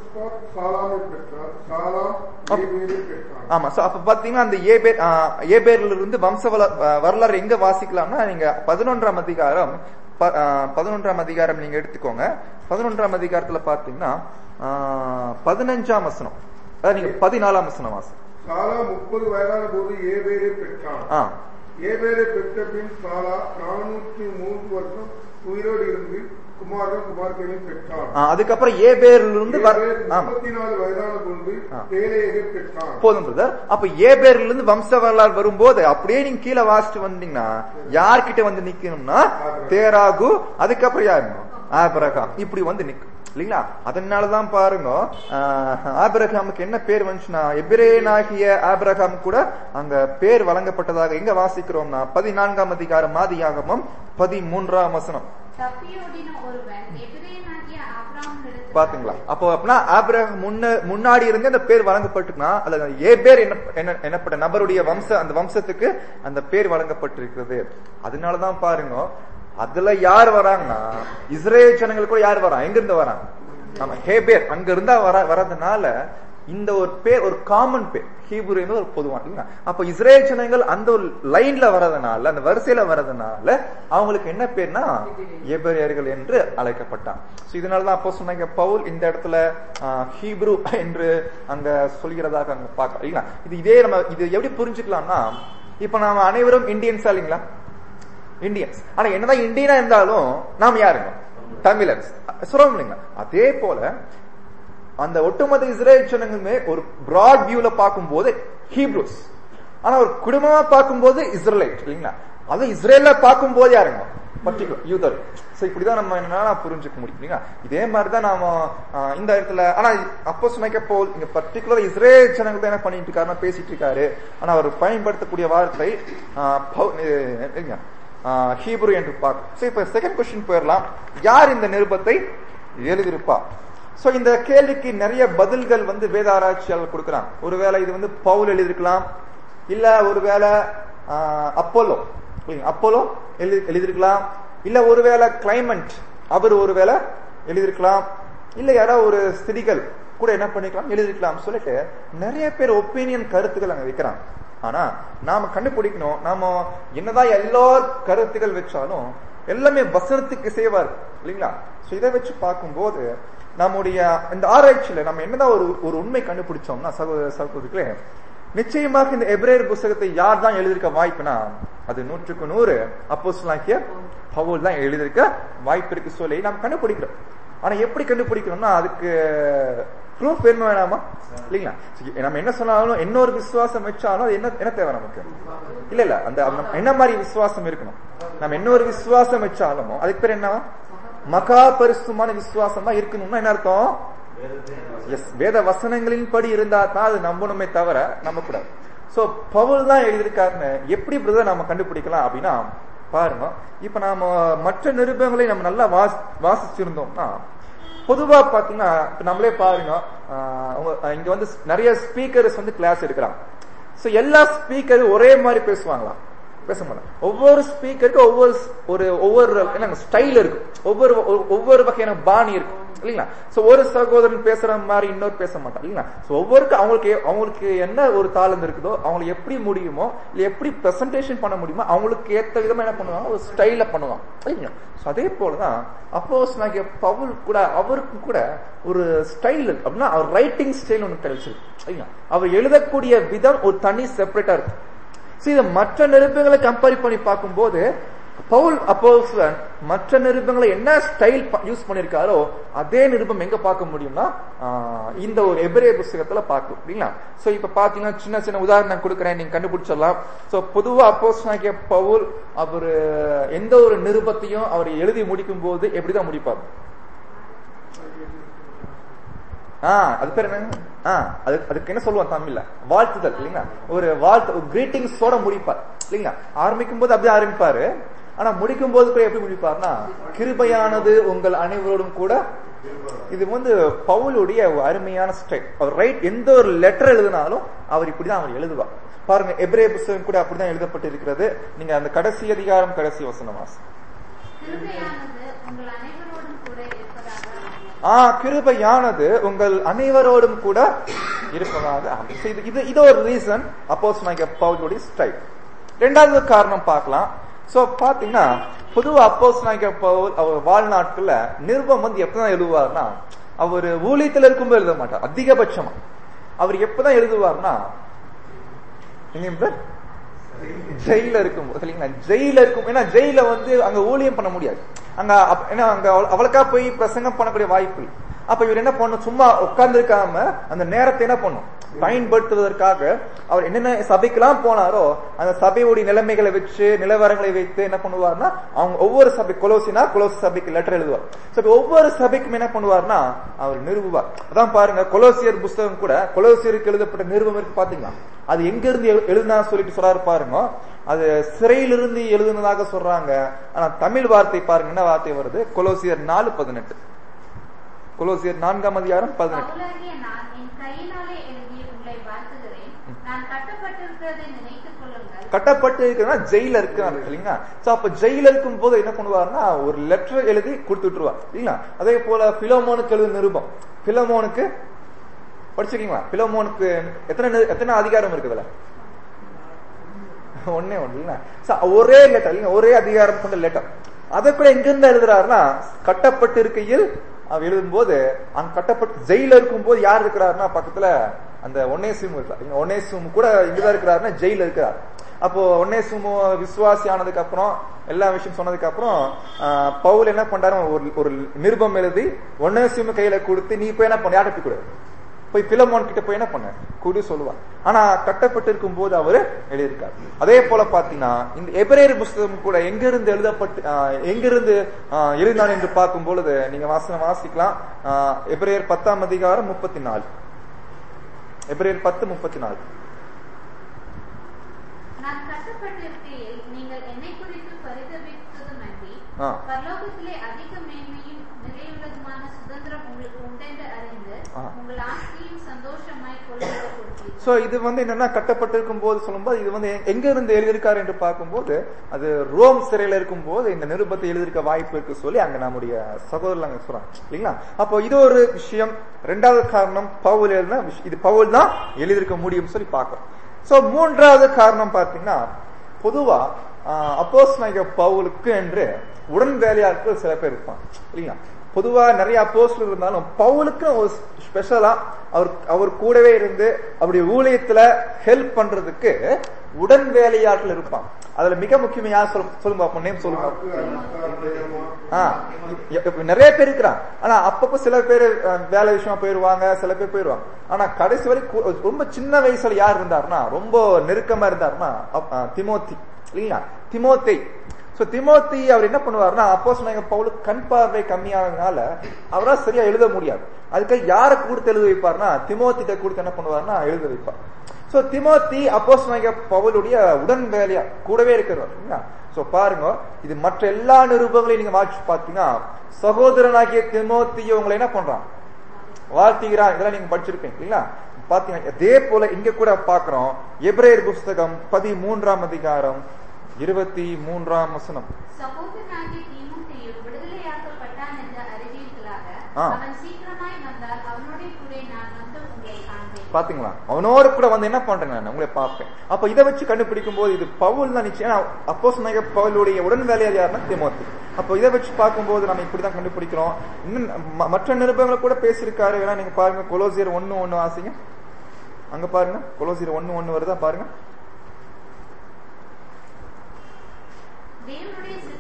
ஆமா, அப்ப பாத்தீங்கன்னா அந்த ஏபேர் ஏபேர்ல இருந்து வம்ச வரலாறு எங்க வாசிக்கலாம்னா நீங்க பதினொன்றாம் அதிகாரம் பதினொன்றாம் அதிகாரம் நீங்க எடுத்துக்கோங்க. பதினொன்றாம் அதிகாரத்துல பாத்தீங்கன்னா பதினஞ்சாம் வசனம், அதாவது நீங்க பதினாலாம் வசனம் வாசி. சாலா முப்பது வயதான போது ஏபேரை பெற்றான். ஏபேரை பெற்ற பின் சாலா நானூற்றி மூன்று வருஷம் உயிரோடு இருந்து குமாரன் குமார்களை பெற்றான். அதுக்கப்புறம் ஏபேரில் இருந்து முப்பத்தி நாலு வயதான போது பேரேகை பெற்றான். போதும் பிரதர். அப்ப ஏபேரில் இருந்து வம்ச வரலாறு வரும்போது அப்படியே நீங்க கீழே வாசிட்டு வந்தீங்கன்னா யார்கிட்ட வந்து நிக்கணும்னா தேராகு, அதுக்கப்புறம் யாரு ஆபிரகாம், இப்படி வந்து நிக்கும் இல்லீங்களா. அதனாலதான் பாருங்க ஆபிரகாமுக்கு என்ன பேர் வந்துச்சுன்னா எபிரேயனாகிய ஆபிரகாம் கூட அங்க பேர் வழங்கப்பட்டதாக எங்க வாசிக்கிறோம்னா பதினான்காம் அதிகாரம் ஆதியாகமம் பதிமூன்றாம் வசனம். பாத்தீங்களா, அப்போ அப்படின்னா ஆபிரகாம் முன்னாடி இருந்து அந்த பேர் வழங்கப்பட்டுனா அல்லது ஏபேர் என்னப்பட்ட நபருடைய வம்ச அந்த வம்சத்துக்கு அந்த பேர் வழங்கப்பட்டிருக்கிறது. அதனாலதான் பாருங்க அதுல யார் வராங்கன்னா இஸ்ரேல் ஜனங்கள் கூட யார் வரா, எங்க இருந்து வராங்க, ஆமா ஹேபேர் அங்க இருந்தா வர வரதுனால இந்த ஒரு பேர் ஒரு காமன் பேர் ஹீப்ரு ஒரு பொதுவான. அப்ப இஸ்ரேல் ஜனங்கள் அந்த ஒரு லைன்ல வரதுனால அந்த வரிசையில வரதுனால அவங்களுக்கு என்ன பேர்னா எபிரேயர்கள் என்று அழைக்கப்பட்டாங்க. இதனாலதான் அப்போ சொன்னாங்க பவுல் இந்த இடத்துல ஹீப்ரு என்று அங்க சொல்கிறதாக அங்க பார்க்க. இது இதே நம்ம இது எப்படி புரிஞ்சுக்கலாம்னா இப்ப நாம அனைவரும் இந்தியன்ஸா இல்லைங்களா, இந்தியன்ஸ். ஆனா என்னதான் இந்தியனா இருந்தாலும் நாம் யாருங்க தமிழர்ஸ் சொல்றோம் இல்லைங்களா. அதே போல அந்த ஒட்டுமொத்த இஸ்ரேல் ஜனங்களுமே ஒரு பிராட் வியூல பார்க்கும் போது ஹீப்ரூஸ், ஆனா ஒரு குடும்பமா பார்க்கும் போது இஸ்ரேலைட் இல்லைங்களா. அது இஸ்ரேல பார்க்கும் போது யாருங்க பர்டிகுலர் யூதர். இப்படிதான் நம்ம என்னன்னா புரிஞ்சுக்க முடியும் இல்லைங்களா. இதே மாதிரிதான் நாம இந்த இடத்துல ஆனா அப்போ சொன்ன போல் இங்க பர்டிகுலர் இஸ்ரேல் ஜனங்கள் தான் என்ன பண்ணிட்டு இருக்காரு பேசிட்டு இருக்காரு. ஆனா அவர் பயன்படுத்தக்கூடிய வார்த்தை ஹீப்ரு என்று பார்க்க. இப்ப செகண்ட் கொஸ்டின் போயிடலாம். யார் இந்த நிருபத்தை எழுதியிருப்பா? சோ இந்த கேள்விக்கு நிறைய பதில்கள் வந்து வேத ஆராய்ச்சியாளர் கொடுக்கிறாங்க. ஒருவேளை இது வந்து பவுல் எழுதியிருக்கலாம், இல்ல ஒருவேளை அப்போலோ அப்போலோ எழுதி எழுதியிருக்கலாம், இல்ல ஒருவேளை கிளைமண்ட் அவர் ஒருவேளை எழுதியிருக்கலாம், இல்ல யாராவது ஒரு ஸ்திரிகள் கூட என்ன பண்ணிக்கலாம் எழுதிருக்கலாம் சொல்லிட்டு நிறைய பேர் ஒப்பீனியன் கருத்துக்கள் அங்க வைக்கிறாங்க. ஆனா நாம கண்டுபிடிக்கணும், நாம என்னதான் எல்லா கருத்துக்கள் வச்சாலும் எல்லாமே வசனத்துக்கு செய்வார் இல்லைங்களா. இதை வச்சு பார்க்கும்போது நம்முடைய இந்த ஆராய்ச்சியில நம்ம என்னதான் ஒரு ஒரு உண்மை கண்டுபிடிச்சோம்னா சகோதர சகோதரிகளே, நிச்சயமாக இந்த எபிரேயர் புத்தகத்தை யார் தான் எழுதியிருக்க வாய்ப்புனா அது நூற்றுக்கு நூறு அப்போஸ்தலனாகிய பவுல் தான் எழுதியிருக்க வாய்ப்பு இருக்கு சொல்லி நாம் கண்டுபிடிக்கிறோம். ஆனா எப்படி கண்டுபிடிக்கணும்னா அதுக்கு ப்ரூஃப் வேணுமா வேணாமா இல்லைங்களா. நம்ம என்ன சொன்னாலும் இன்னொரு விசுவாசம் வச்சாலும் அது என்ன என்ன தேவை நமக்கு இல்ல இல்ல அந்த என்ன மாதிரி விசுவாசம் இருக்கணும். நம்ம இன்னொரு விசுவாசம் வச்சாலும் அதுக்கு பேர் என்ன மகா பரிசுத்தமான விசுவாசம் தான் இருக்கணும்னா என்ன அர்த்தம்? எஸ், வேத வசனங்களின் படி இருந்தா தான் அது நம்பணுமே தவிர நம்ப கூடாது. சோ பவுல் தான் எழுதியிருக்காருன்னு எப்படி பிரதர் நாம கண்டுபிடிக்கலாம் அப்படின்னா பாருங்க, இப்ப நாம மற்ற நிருபங்களை நம்ம நல்லா வாசி வாசிச்சிருந்தோம்னா பொதுவா பாத்தீங்கன்னா நம்மளே பாருங்க, இங்க வந்து நிறைய ஸ்பீக்கர்ஸ் வந்து கிளாஸ் எடுக்கிறாங்க. சோ எல்லா ஸ்பீக்கரும் ஒரே மாதிரி பேசுவாங்களா? பேச மாட்டாங்க. ஒவ்வொரு ஸ்பீக்கருக்கு ஒவ்வொரு ஒரு ஒவ்வொரு ஸ்டைல் இருக்கு, ஒவ்வொரு ஒவ்வொரு வகையான பாணி இருக்கு இல்லைங்களா. சோ ஒரு சகோதரன் பேசுற மாதிரி இன்னொரு பேச மாட்டாங்க இல்லைங்களா. சோ ஒவ்வொருக்கும் அவங்களுக்கு அவங்களுக்கு என்ன ஒரு தாளம் இருக்குதோ அவங்களுக்கு எப்படி முடியுமோ இல்ல எப்படி பிரசன்டேஷன் பண்ண முடியுமோ அவங்களுக்கு ஏத்த விதமா என்ன பண்ணுவாங்க, ஒரு ஸ்டைல பண்ணுவாங்க இல்லைங்களா. அதே போலதான் அப்போஸ்தலனாகிய பவுல் கூட அவருக்கு கூட ஒரு ஸ்டைல் அப்படின்னா அவர் ரைட்டிங் ஸ்டைல் ஒன்று கிடைச்சிருக்கு. அவர் எழுதக்கூடிய விதம் ஒரு தனி செப்பரேட்டா இருக்கு. இதை மற்ற நிருபங்களை கம்பேர் பண்ணி பார்க்கும் போது பவுல் அப்போஸ்தலன் மற்ற நிருபங்களை என்ன ஸ்டைல் யூஸ் பண்ணிருக்காரோ அதே நிருபம் எங்க பார்க்க முடியும்னா இந்த ஒரு எபிரேய புத்தகத்துல பார்க்கும் இல்லைங்களா. சோ இப்ப பாத்தீங்கன்னா சின்ன சின்ன உதாரணம் கொடுக்குறேன், நீங்க கண்டுபிடிச்சிடலாம். சோ பொதுவா அப்போஸ்தலனாகிய பவுல் அவர் எந்த ஒரு நிருபத்தையும் அவர் எழுதி முடிக்கும் போது எப்படிதான் முடிப்பார்? ஆஹ் அது பேர் என்ன? ஆஹ் அதுக்கு அதுக்கு என்ன சொல்லுவாங்க தமிழ்ல? வாழ்த்துதல் இல்லைங்களா. ஒரு வாழ்த்து கிரீட்டிங்ஸோட முடிப்பார் இல்லைங்களா. ஆரம்பிக்கும் போது அப்படியே ஆரம்பிப்பாரு, ஆனா முடிக்கும் போது கூட எப்படி முடிப்பார்னா கிருபையானது உங்கள் அனைவரோடும் கூட. இது வந்து பவுலுடைய அருமையான ஸ்டைல். அவர் ரைட் எந்த ஒரு லெட்டர் எழுதினாலும் அவர் இப்படிதான் அவர் எழுதுவார். பாருங்க எபிரேய புத்தகம் கூட அப்படிதான் எழுதப்பட்டு இருக்கிறது. நீங்க அந்த கடைசி அதிகாரம் கடைசி வசனம் வாசி. ஆஹ் கிருபையானது உங்கள் அனைவரோடும் கூட இருப்பதாக. இது இது ஒரு ரீசன் அப்போஸ்தலனாகிய பவுலுடைய ஸ்டைல். இரண்டாவது காரணம் பார்க்கலாம். சோ பாத்தீங்கன்னா பொதுவா அப்போஸ்தலனாகிய பவுல் அவர் வாழ்நாட்கள்ல நிருபம் வந்து எப்பதான் எழுதுவார்னா அவர் ஊழியத்துல இருக்கும்போது எழுத மாட்டார். அதிகபட்சமா அவர் எப்பதான் எழுதுவார்னா ஜெயில இருக்கும் இல்லைங்களா. ஜெயில இருக்கும். ஏன்னா ஜெயில வந்து அங்க ஊழியம் பண்ண முடியாது. அங்க ஏன்னா அங்க அவளுக்கா போய் பிரசங்கம் பண்ணக்கூடிய வாய்ப்பு. அப்ப இவர் என்ன பண்ணும், சும்மா உட்கார்ந்து இருக்காம அந்த நேரத்தை என்ன பண்ணும் பயன்படுத்துவதற்காக அவர் என்னென்ன சபைக்கெல்லாம் போனாரோ அந்த சபையுடைய நிலைமைகளை வச்சு நிலவரங்களை வைத்து என்ன பண்ணுவார்னா அவங்க ஒவ்வொரு சபை கொலோசினா கொலோசி சபைக்கு லெட்டர் எழுதுவார். ஒவ்வொரு சபைக்கும் என்ன பண்ணுவார்னா அவர் நிறுவுவார். அதான் பாருங்க கொலோசியர் புஸ்தகம் கூட கொலோசியருக்கு எழுதப்பட்ட நிருபம் இருக்கு பாத்தீங்களா. அது எங்க இருந்து எழுதுனா சொல்லிட்டு சொல்றாரு பாருங்க. அது சிறையிலிருந்து எழுதுனதாக சொல்றாங்க. ஆனா தமிழ் வார்த்தை பாருங்க என்ன வார்த்தை வருது, கொலோசியர் நாலு பதினெட்டு. கொலோசியர் நான்காம் அதிகாரம் பதினெட்டு. கட்டப்பட்டு இருக்கிறதா ஜெயில இருக்கிறார் இல்லைங்களா. சோ அப்ப ஜெயில இருக்கும் போது என்ன பண்ணுவாருன்னா ஒரு லெட்டர் எழுதி கொடுத்து விட்டுருவார் இல்லைங்களா. அதே போல பிலோமோனுக்கு எழுது நிருபம். பிலோமோனுக்கு படிச்சிருக்கீங்களா? பிலோமோனுக்கு எத்தனை எத்தனை அதிகாரம் இருக்குதுல? ஒன்னே ஒண்ணு இல்லைங்களா. ஒரே லெட்டர் இல்லைங்க, ஒரே அதிகாரம் கொண்ட லெட்டர். அதை கூட எங்கிருந்து எழுதுறாருன்னா கட்டப்பட்டு இருக்கையில் அவர் எழுதும் போது அங்க கட்டப்பட்டு ஜெயில இருக்கும் போது யார் இருக்கிறாருன்னா பக்கத்துல அந்த ஒன்னேசிம் இருக்கிறார். ஒன்னேசிம் கூட இங்கதான் இருக்கிறாருன்னா ஜெயில இருக்கிறார். அப்போ ஒன்னேசிம் விசுவாசி ஆனதுக்கு அப்புறம் எல்லா விஷயம் சொன்னதுக்கு அப்புறம் பவுல் என்ன பண்றாரு, ஒரு நிருபம் எழுதி ஒன்னேசிம் கையில கொடுத்து நீ போய் என்ன பண்ண யார்கிட்ட கொடு, போய் பிலமோன் கிட்ட போய் என்ன பண்ண குடு சொல்லுவார். ஆனா கட்டப்பட்டு இருக்கும் போது அவரு எழுதியிருக்காரு. அதே போல பாத்தீங்கன்னா இந்த எபிரேயர் புஸ்தகம் கூட எங்கிருந்து எழுதப்பட்டு எங்கிருந்து எழுதினான் என்று பார்க்கும் பொழுது நீங்க வாசனம் வாசிக்கலாம். எபிரேயர் பத்தாம் அதிகாரம் முப்பத்தி நாலு. எபிரேயர் பத்து முப்பத்தி நாலு. நான் கட்டப்பட்டிருக்கையில் நீங்கள் என்னை குறித்து பரிதபித்ததும் அன்றி பரலோகத்திலே அதிக மேன்மையும் நிறைவுள்ளதுமான சுதந்திரம் உங்களுக்கு உண்டென்று அறிந்து உங்கள் ஆஸ்தியும் சந்தோஷமாய் கொள்ளையிட கொடுத்தீர்கள். சோ இது வந்து என்னன்னா கட்டப்பட்டிருக்கும் போது சொல்லும்போது இது வந்து எங்க இருந்து எழுதியிருக்காரு என்று பார்க்கும்போது அது ரோம் சிறையில இருக்கும் போது இந்த நிருபத்தை எழுதியிருக்க வாய்ப்பு இருக்கு சொல்லி அங்க நம்முடைய சகோதரர் அங்க சொல்றாங்க இல்லைங்களா. அப்போ இது ஒரு விஷயம். ரெண்டாவது காரணம் பவுல் எழுதின இது பவுல் தான் எழுதியிருக்க முடியும் சொல்லி பார்க்கிறோம். சோ மூன்றாவது காரணம் பாத்தீங்கன்னா பொதுவா அப்போஸ்தலனாகிய பவுலுக்கு என்று உடன் வேலையாட்கள் சில பேர் இருப்பாங்க இல்லைங்களா. பொதுவா நிறைய அப்போஸ்தலர் இருந்தாலும் பவுலுக்கு ஒரு ஸ்பெஷலா அவர் அவர் கூடவே இருந்து அவருடைய ஊழியத்துல ஹெல்ப் பண்றதுக்கு உடன் வேலையாட்கள் இருப்பாங்க. அதுல மிக முக்கியமா யார் சொல்லுங்க பாப்போம், நேம் சொல்லுங்க. நிறைய பேர் இருக்கிறாங்க. ஆனா அப்பப்ப சில பேர் வேலை விஷயமா போயிருவாங்க, சில பேர் போயிருவாங்க. ஆனா கடைசி வரைக்கும் ரொம்ப சின்ன வயசுல யார் இருந்தாருன்னா ரொம்ப நெருக்கமா இருந்தாருன்னா திமோத்தி இல்லைங்களா. திமோத்தேய். சோ திமோத்தி அவர் என்ன பண்ணுவாருன்னா அப்போஸ்தலனாகிய பவுலுக்கு கண் பார்வை கம்மியானதுனால அவரால் சரியா எழுத முடியாது. அதுக்காக யாரை கொடுத்து எழுத வைப்பார்னா திமோத்திட்ட கொடுத்து என்ன பண்ணுவாருன்னா எழுத வைப்பார். சோ திமோத்தி அப்போஸ்தலனாகிய பவுலுடைய உடன் வேலையா கூடவே இருக்கிறார். சோ பாருங்க இது மற்ற எல்லா நிருபங்களையும் நீங்க வாட்சி பாத்தீங்கன்னா சகோதரனாகிய திமோத்தியை உங்களை என்ன பண்றான் வாழ்த்துகிறான். இதெல்லாம் நீங்க படிச்சிருப்பீங்க இல்லைங்களா. பாத்தீங்கன்னா அதே போல இங்க கூட பாக்குறோம். எபிரேயர் புஸ்தகம் பதிமூன்றாம் அதிகாரம் இருபத்தி மூன்றாம் வசனம். சகோதரனாகிய தீமோத்தேயு விடுதலையாக்கப்பட்டான் என்ற அறிவீர்களாக அவன் சீக்கிரமாய் வந்தால் அவனோட கூட நான் வந்து உங்களை காண்பேன். பாத்தீங்களா, அவனோடு கூட வந்து என்ன பண்றேன் நான் உங்களை பார்ப்பேன். அப்ப இதை வச்சு கண்டுபிடிக்கும் போது இது பவுல் தான் நிச்சயம். அப்போஸ்தலனாகிய பவுலுடைய உடன் வேலையார் யாருன்னா தீமோத்தி. அப்போ இதை வச்சு பார்க்கும்போது நம்ம இப்படிதான் கண்டுபிடிக்கிறோம். இன்னும் மற்ற நிருபங்களை கூட பேசியிருக்காரு. ஏன்னா நீங்க பாருங்க கொலோசியர் ஒன்னு ஒன்னு வாசிங்க. அங்க பாருங்க கொலோசியர் ஒன்னு ஒன்னு வருதா பாருங்க. தேவனுடைய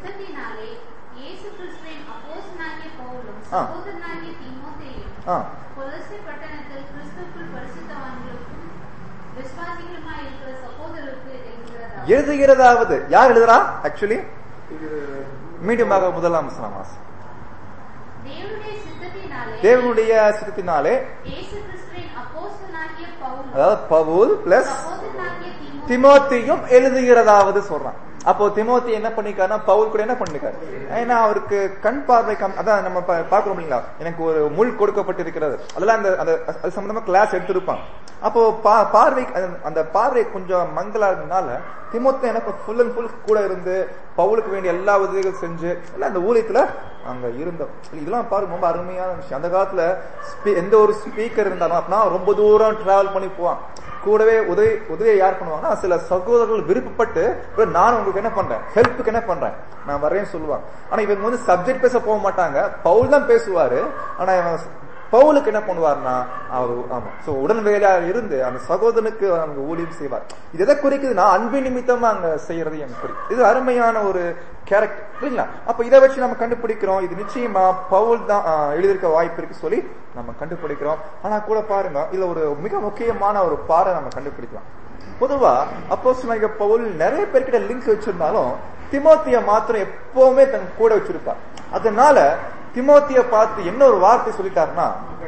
சகோதரனாகிய தீமோத்தேயுவும் கொலோசை பட்டணத்தில் கிறிஸ்துவுக்குள் பரிசுத்தவான்களுக்கும் விசுவாசிகளுமாய் இருக்கிற சகோதரருக்கு எழுதுகிறதாவது எழுதுகிறதாவது யார் எழுதுறா? ஆக்சுவலி மீண்டுமாக முதலாம் வசனம். தேவனுடைய சித்தத்தினாலே தேவனுடைய சித்தத்தினாலே இயேசு கிறிஸ்துவின் அப்போஸ்தலனாகிய பவுல், அதாவது பவுல் பிளஸ் சகோதரனாகிய தீமோத்தேயும் எழுதுகிறதாவது சொல்றான். அப்போ தீமோத்தி என்ன பண்ணிருக்காருன்னா பவுல் கூட என்ன பண்ணிருக்காரு, ஏன்னா அவருக்கு கண் பார்வை கம் அதான் நம்ம பாக்குறோம் இல்லைங்களா, எனக்கு ஒரு முள் கொடுக்கப்பட்டிருக்கிறது, அதெல்லாம் அந்த அது சம்பந்தமா கிளாஸ் எடுத்திருப்பான். அப்போ பார்வை அந்த பார்வை கொஞ்சம் மங்களா இருந்ததுனால தீமோத்தேயு எனக்கு ஃபுல் அண்ட் ஃபுல் கூட இருந்து பவுலுக்கு வேண்டிய எல்லா உதவிகள் செஞ்சு எல்லாம் அந்த ஊழியத்துல அங்க இருந்தோம். இதெல்லாம் பாருங்க ரொம்ப அருமையான விஷயம். அந்த காலத்துல எந்த ஒரு ஸ்பீக்கர் இருந்தாலும் அப்படின்னா ரொம்ப தூரம் டிராவல் பண்ணி போவான். கூடவே உதவி உதவியை யார் பண்ணுவாங்கன்னா சில சகோதரர்கள் விருப்பப்பட்டு நான் உங்களுக்கு என்ன பண்றேன், ஹெல்ப்புக்கு என்ன பண்றேன், நான் வரேன்னு சொல்லுவாங்க. ஆனா இவங்க வந்து சப்ஜெக்ட் பேச போக மாட்டாங்க, பவுல் தான் பேசுவாரு. ஆனா பவுலுக்கு என்ன பண்ணுவார்னா அவர் ஆமா சோ உடன் வேலையா இருந்து அந்த சகோதரனுக்கு அவங்க ஊழியம் செய்வார். இது எதை குறிக்குதுன்னா அன்பின் நிமித்தமா அங்க செய்யறது எனக்கு குறிக்கும். இது அருமையான ஒரு கேரக்டர் இல்லைங்களா? அப்ப இதை வச்சு நம்ம கண்டுபிடிக்கிறோம் இது நிச்சயமா பவுல் தான் எழுதியிருக்க வாய்ப்பு இருக்கு சொல்லி நம்ம கண்டுபிடிக்கிறோம். ஆனா கூட பாருங்க இதுல ஒரு மிக முக்கியமான ஒரு பாறை நம்ம கண்டுபிடிக்கலாம். பொதுவா அப்போஸ்தலனாகிய பவுல் நிறைய பேர்கிட்ட லிங்க் வச்சிருந்தாலும் தீமோத்தேய மாத்திரம் எப்பவுமே தன் கூட வச்சிருப்பார். அதனால தீமோத்தேய பார்த்து என்ன ஒரு வார்த்தை சொல்லிட்டாருன்னா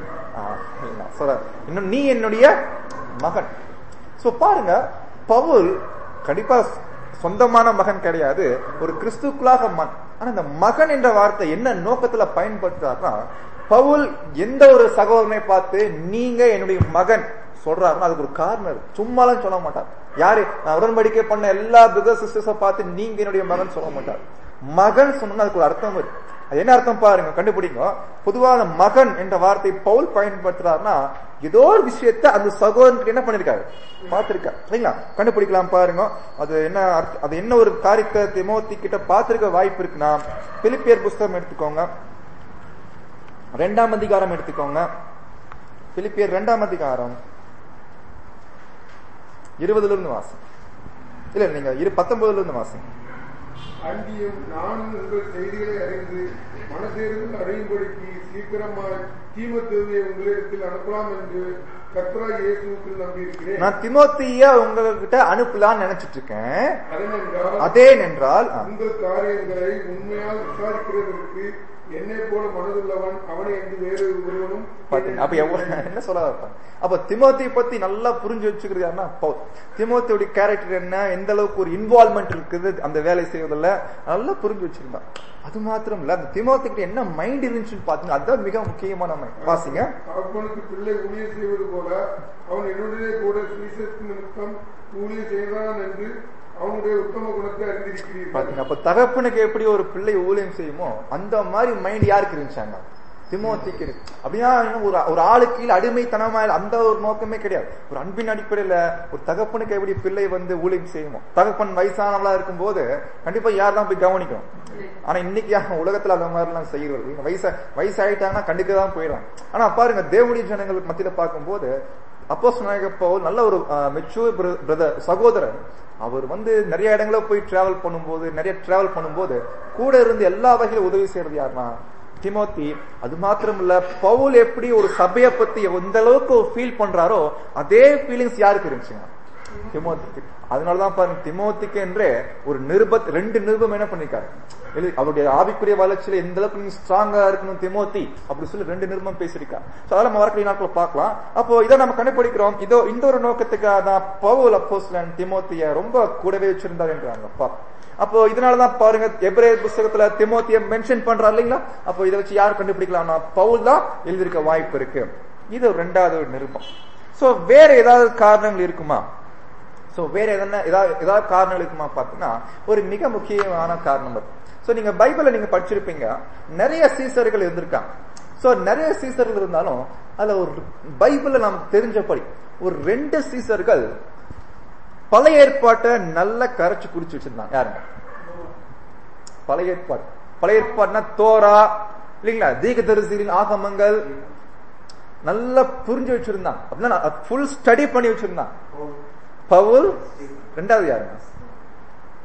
சொல்ற இன்னும் நீ என்னுடைய மகன். சோ பாருங்க பவுல் கண்டிப்பா சொந்தமான மகன் கிடையாது, ஒரு கிறிஸ்துக்குள்ளாக மகன். ஆனா இந்த மகன் என்ற வார்த்தை என்ன நோக்கத்துல பயன்படுத்துறாருன்னா பவுல் எந்த ஒரு சகோதரனை பார்த்து நீங்க என்னுடைய மகன் சொல்றாருன்னா அதுக்கு ஒரு காரணம், சும்மாலாம் சொல்ல மாட்டார். யாரு உடன்படிக்கை பண்ண எல்லா பிரதர் சிஸ்டர்ஸ பார்த்து நீங்க என்னுடைய மகன் சொல்ல மாட்டார். மகன் சொன்னா அதுக்கு ஒரு அர்த்தம் இருக்கு. அது என்ன அர்த்தம் பாருங்க, கண்டுபிடிங்க. பொதுவான மகன் என்ற வார்த்தை பவுல் பயன்படுத்துறாருன்னா ஏதோ ஒரு விஷயத்த அந்த சகோதரனுக்கு என்ன பண்ணிருக்காரு பார்த்திருக்காரு இல்லைங்களா, கண்டுபிடிக்கலாம் பாருங்க. அது என்ன அது என்ன ஒரு காரியத்தை தீமோத்தி கிட்ட பார்த்திருக்க வாய்ப்பு இருக்குன்னா பிலிப்பியர் புஸ்தகம் எடுத்துக்கோங்க, ரெண்டாம் அதிகாரம் எடுத்துக்கோங்க. பிலிப்பியர் ரெண்டாம் அதிகாரம் இருபதுல இருந்து வாசம் இல்ல நீங்க இரு பத்தொன்பதுல இருந்து வாசம். அன்றியும் நானும் உங்கள் செய்திகளை அறிந்து மனதேர்ந்து அறியும்படிக்கு சீக்கிரமாக தீமோத்தேயுவை உங்களிடத்தில் அனுப்பலாம் என்று கர்த்தராகிய இயேசுவுக்குள் நம்பியிருக்கிறேன். நான் தீமோத்தேயுவை உங்ககிட்ட அனுப்பலாம்னு நினைச்சிட்டு இருக்கேன். அதே என்றால் உங்கள் காரியங்களை உண்மையால் விசாரிக்கிறதற்கு என்னை போல மனதுள்ளவன் அவனை என்று வேறு ஒருவனும் அப்ப என்ன சொல்ல. அப்ப தீமோத்தேயுவை பத்தி நல்லா புரிஞ்சு வச்சுக்கிறது பவுல். தீமோத்தேயுடைய கேரக்டர் என்ன, எந்த அளவுக்கு ஒரு இன்வால்வ்மெண்ட் இருக்குது அந்த வேலை செய்வதில் நல்லா புரிஞ்சு வச்சிருந்தான். அது மாத்திரம் இல்ல அந்த தீமோத்தேயுக்கு என்ன மைண்ட் இருந்துச்சுன்னு பாத்தீங்க, அதுதான் மிக முக்கியமான மைண்ட். வாசிங்க. அவனுக்கு பிள்ளை ஊழியம் செய்வது போல அவன் என்னுடைய கூட சுவிசேஷத்தின் நிமித்தம் ஊழியம் செய்தான் என்று அவனுடைய உத்தம குணத்தை அறிந்திருக்கிறீர்கள். அப்ப தகப்பனுக்கு எப்படி ஒரு பிள்ளை ஊழியம் செய்யுமோ அந்த மாதிரி மைண்ட் யாருக்கு இருந்துச்சாங்க, தீமோத்தேயுக்கு இருக்கு. அப்படின்னா ஒரு ஆளுக்கு அடிமைத்தனமா அந்த ஒரு நோக்கமே கிடையாது. ஒரு அன்பின் அடிப்படையில ஒரு தகப்பனுக்கு எப்படி பிள்ளை வந்து ஊழியம் செய்யுமோ, தகப்பன் வயசானவளா இருக்கும் போது கண்டிப்பா யாரெல்லாம் போய் கவனிக்கணும். ஆனா இன்னைக்கு உலகத்துல அந்த மாதிரி எல்லாம் செய்யறது வயசா வயசாயிட்டாங்கன்னா கண்டுக்கதான் போயிடலாம். ஆனா பாருங்க தேவனுடைய ஜனங்களுக்கு மத்தியில பார்க்கும் போது அப்போஸ்தலனாகிய பவுல் நல்ல ஒரு மெச்சூர் பிரதர் சகோதரர். அவர் வந்து நிறைய இடங்கள போய் டிராவல் பண்ணும்போது நிறைய டிராவல் பண்ணும்போது கூட இருந்து எல்லா வகையிலும் உதவி செய்யறது யாருன்னா தீமோத்தி. அது மாத்திரம் இல்ல பவுல் எப்படி ஒரு சபையை பத்தி எந்த அளவுக்கு ஃபீல் பண்றாரோ அதே ஃபீலிங்ஸ் யாருக்கு இருந்துச்சுங்க, தீமோத்திக்கு. அதனாலதான் பாருங்க தீமோத்திக்கு என்றே ஒரு நிருபத் ரெண்டு நிருபம் என்ன பண்ணிருக்காரு, அவருடைய ஆவிக்குரிய வளர்ச்சியில எந்த அளவுக்கு நீங்க ஸ்ட்ராங்கா இருக்கணும் தீமோத்தி அப்படி சொல்லி ரெண்டு நிருபம் பேசியிருக்காரு. அதெல்லாம் நம்ம வரக்கூடிய நாட்கள் பார்க்கலாம். அப்போ இதை நம்ம கண்டுபிடிக்கிறோம். இதோ இந்த ஒரு நோக்கத்துக்காக தான் பவுல் அப்போஸ்தலன் தீமோத்திய ரொம்ப கூடவே வச்சிருந்தார் என்றாங்க. அப்போ இதனாலதான் பாருங்க எபிரேயர் புத்தகத்துல தீமோத்தியை மென்ஷன் பண்றாரு இல்லைங்களா. அப்போ இதை வச்சு யார் கண்டுபிடிக்கலாம்னா பவுல் தான் எழுதியிருக்க வாய்ப்பு இருக்கு. இது ரெண்டாவது நிருபம். சோ வேற ஏதாவது காரணங்கள் இருக்குமா, சோ வேற எதனா ஏதாவது ஏதாவது காரணங்கள் இருக்குமா பாத்தீங்கன்னா ஒரு மிக முக்கியமான காரணம் இருக்கு. சோ நீங்க பைபிள நீங்க படிச்சிருப்பீங்க, நிறைய சீசர்கள் இருந்திருக்காங்க. சோ நிறைய சீசர்கள் இருந்தாலும் அதுல ஒரு பைபிள்ல நமக்கு தெரிஞ்சபடி ஒரு ரெண்டு சீசர்கள் பழைய ஏற்பாட்டை நல்லா கரைச்சு குடிச்சு வச்சிருந்தாங்க. யாருங்க? பழைய ஏற்பாடு. பழைய ஏற்பாடுனா தோரா இல்லைங்களா, தீர்க்கதரிசிகளின் ஆகமங்கள் நல்லா புரிஞ்சு வச்சிருந்தாங்க. அப்படின்னா ஃபுல் ஸ்டடி பண்ணி வச்சிருந்தாங்க. பவுல். ரெண்டாவது யாருங்க?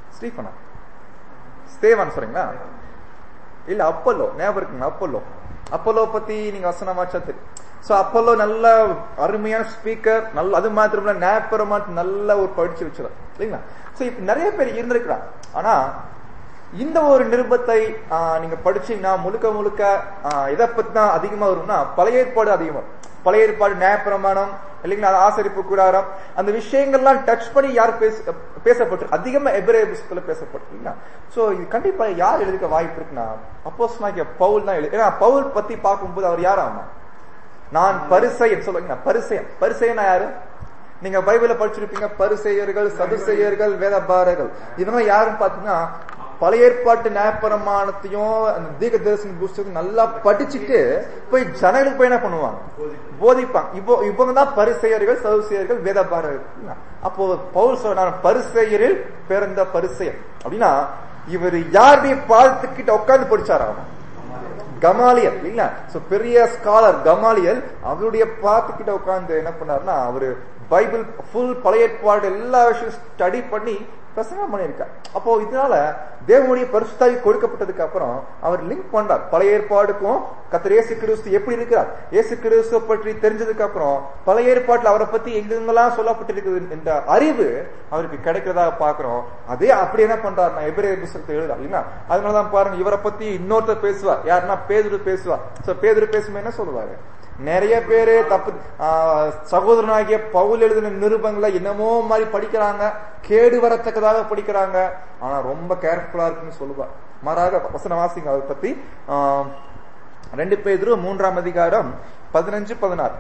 ஸ்டீஃபனா ஸ்தேவான் சொல்றீங்களா? இல்ல அப்பல்லோ, ஞாபகம் இருக்குங்க அப்பல்லோ. அப்போலோ பத்தி நீங்க வசனம் வாட்சா தெரியும். சோ அப்போலோ நல்ல அருமையான ஸ்பீக்கர், நல்ல அது மாத்திரம் நேப்பரமா நல்ல ஒரு படிச்சு வச்சிருக்காரு இல்லைங்களா. சோ இப்ப நிறைய பேர் இருந்திருக்கிறாங்க. ஆனா இந்த ஒரு நிருபத்தை நீங்க படிச்சீங்கன்னா முழுக்க முழுக்க எதை பத்தி தான் அதிகமா வரும்னா பழைய ஏற்பாடு அதிகமா வரும். பழைய ஏற்பாடு நியாயப்பிரமாணம் இல்லைங்களா, ஆசரிப்பு கூடாரம், அந்த விஷயங்கள்லாம் டச் பண்ணி யார் பேச பேசப்பட்டு அதிகமா எபிரேய புத்தகத்துல பேசப்பட்டு. சோ இது கண்டிப்பா யார் எழுதிக்க வாய்ப்பு இருக்குன்னா அப்போஸ்தலனாகிய பவுல் தான் எழுதி. ஏன்னா பவுல் பத்தி பார்க்கும்போது அவர் யாராமா, நான் பரிசேயன் சொல்லுங்க. பரிசேயன் பரிசேயனா யாரு? நீங்க பைபிள படிச்சிருப்பீங்க. பரிசேயர்கள், சதுசேயர்கள், வேதபாரர்கள் இதெல்லாம் யாருன்னு பாத்தீங்கன்னா பழைய ஏற்பாட்டு நியாயப்பிரமாணத்தையும் அந்த தீர்க்க தரிசன புஸ்தகம் நல்லா படிச்சுட்டு போய் ஜனங்களுக்கு போய் என்ன பண்ணுவாங்க, போதிப்பாங்க. இப்போ இவங்க தான் பரிசேயர்கள், சதுசேயர்கள், வேதபாரர்கள். அப்போ பவுல் சொல்ற பரிசேயரில் பிறந்த பரிசேயர் அப்படின்னா இவர் யாருடைய பாதத்துக்கிட்ட உட்கார்ந்து படிச்சாரா? கமாலியல் இல்லைங்களா. சோ பெரிய ஸ்காலர் கமாலியல் அவருடைய பாதத்துக்கிட்ட உட்கார்ந்து என்ன பண்ணாருன்னா அவரு பைபிள் ஃபுல் பழைய ஏற்பாடு எல்லா விஷயம் ஸ்டடி பண்ணி பிரசங்கம் பண்ணியிருக்கார். அப்போ இதனால தேவனுடைய பரிசுத்தாவி கொடுக்கப்பட்டதுக்கு அப்புறம் அவர் லிங்க் பண்றார் பழைய ஏற்பாடுக்கும் கர்த்தர் இயேசு கிறிஸ்து எப்படி இருக்கிறார். இயேசு கிறிஸ்துவ பற்றி தெரிஞ்சதுக்கு அப்புறம் பழைய ஏற்பாட்டுல அவரை பத்தி எங்கெங்கெல்லாம் சொல்லப்பட்டிருக்குது என்ற அறிவு அவருக்கு கிடைக்கிறதா பாக்குறோம். அதே அப்படி என்ன பண்றாருன்னா எபிரேய புத்தகத்தை எழுதுறார் இல்லைன்னா. அதனாலதான் பாருங்க இவரை பத்தி இன்னொருத்தர் பேசுவார். யாருன்னா பேதுரு பேசுவார். சோ பேதுரு பேசுமே என்ன சொல்லுவாரு, நிறைய பேரு தப்பு சகோதரனாகிய பவுல் எழுதின நிருபங்களை என்னமோ மாதிரி படிக்கிறாங்க, கேடு வரத்தக்கதாக படிக்கிறாங்க, ஆனா ரொம்ப கேர்ஃபுல்லா இருக்குன்னு சொல்லுவார். மாறாக வசன வாசிங்க அதை பத்தி. ஆஹ் ரெண்டு பேதுரு மூன்றாம் அதிகாரம் பதினஞ்சு பதினாறு.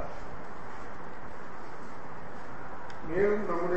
மேலும் நம்முடைய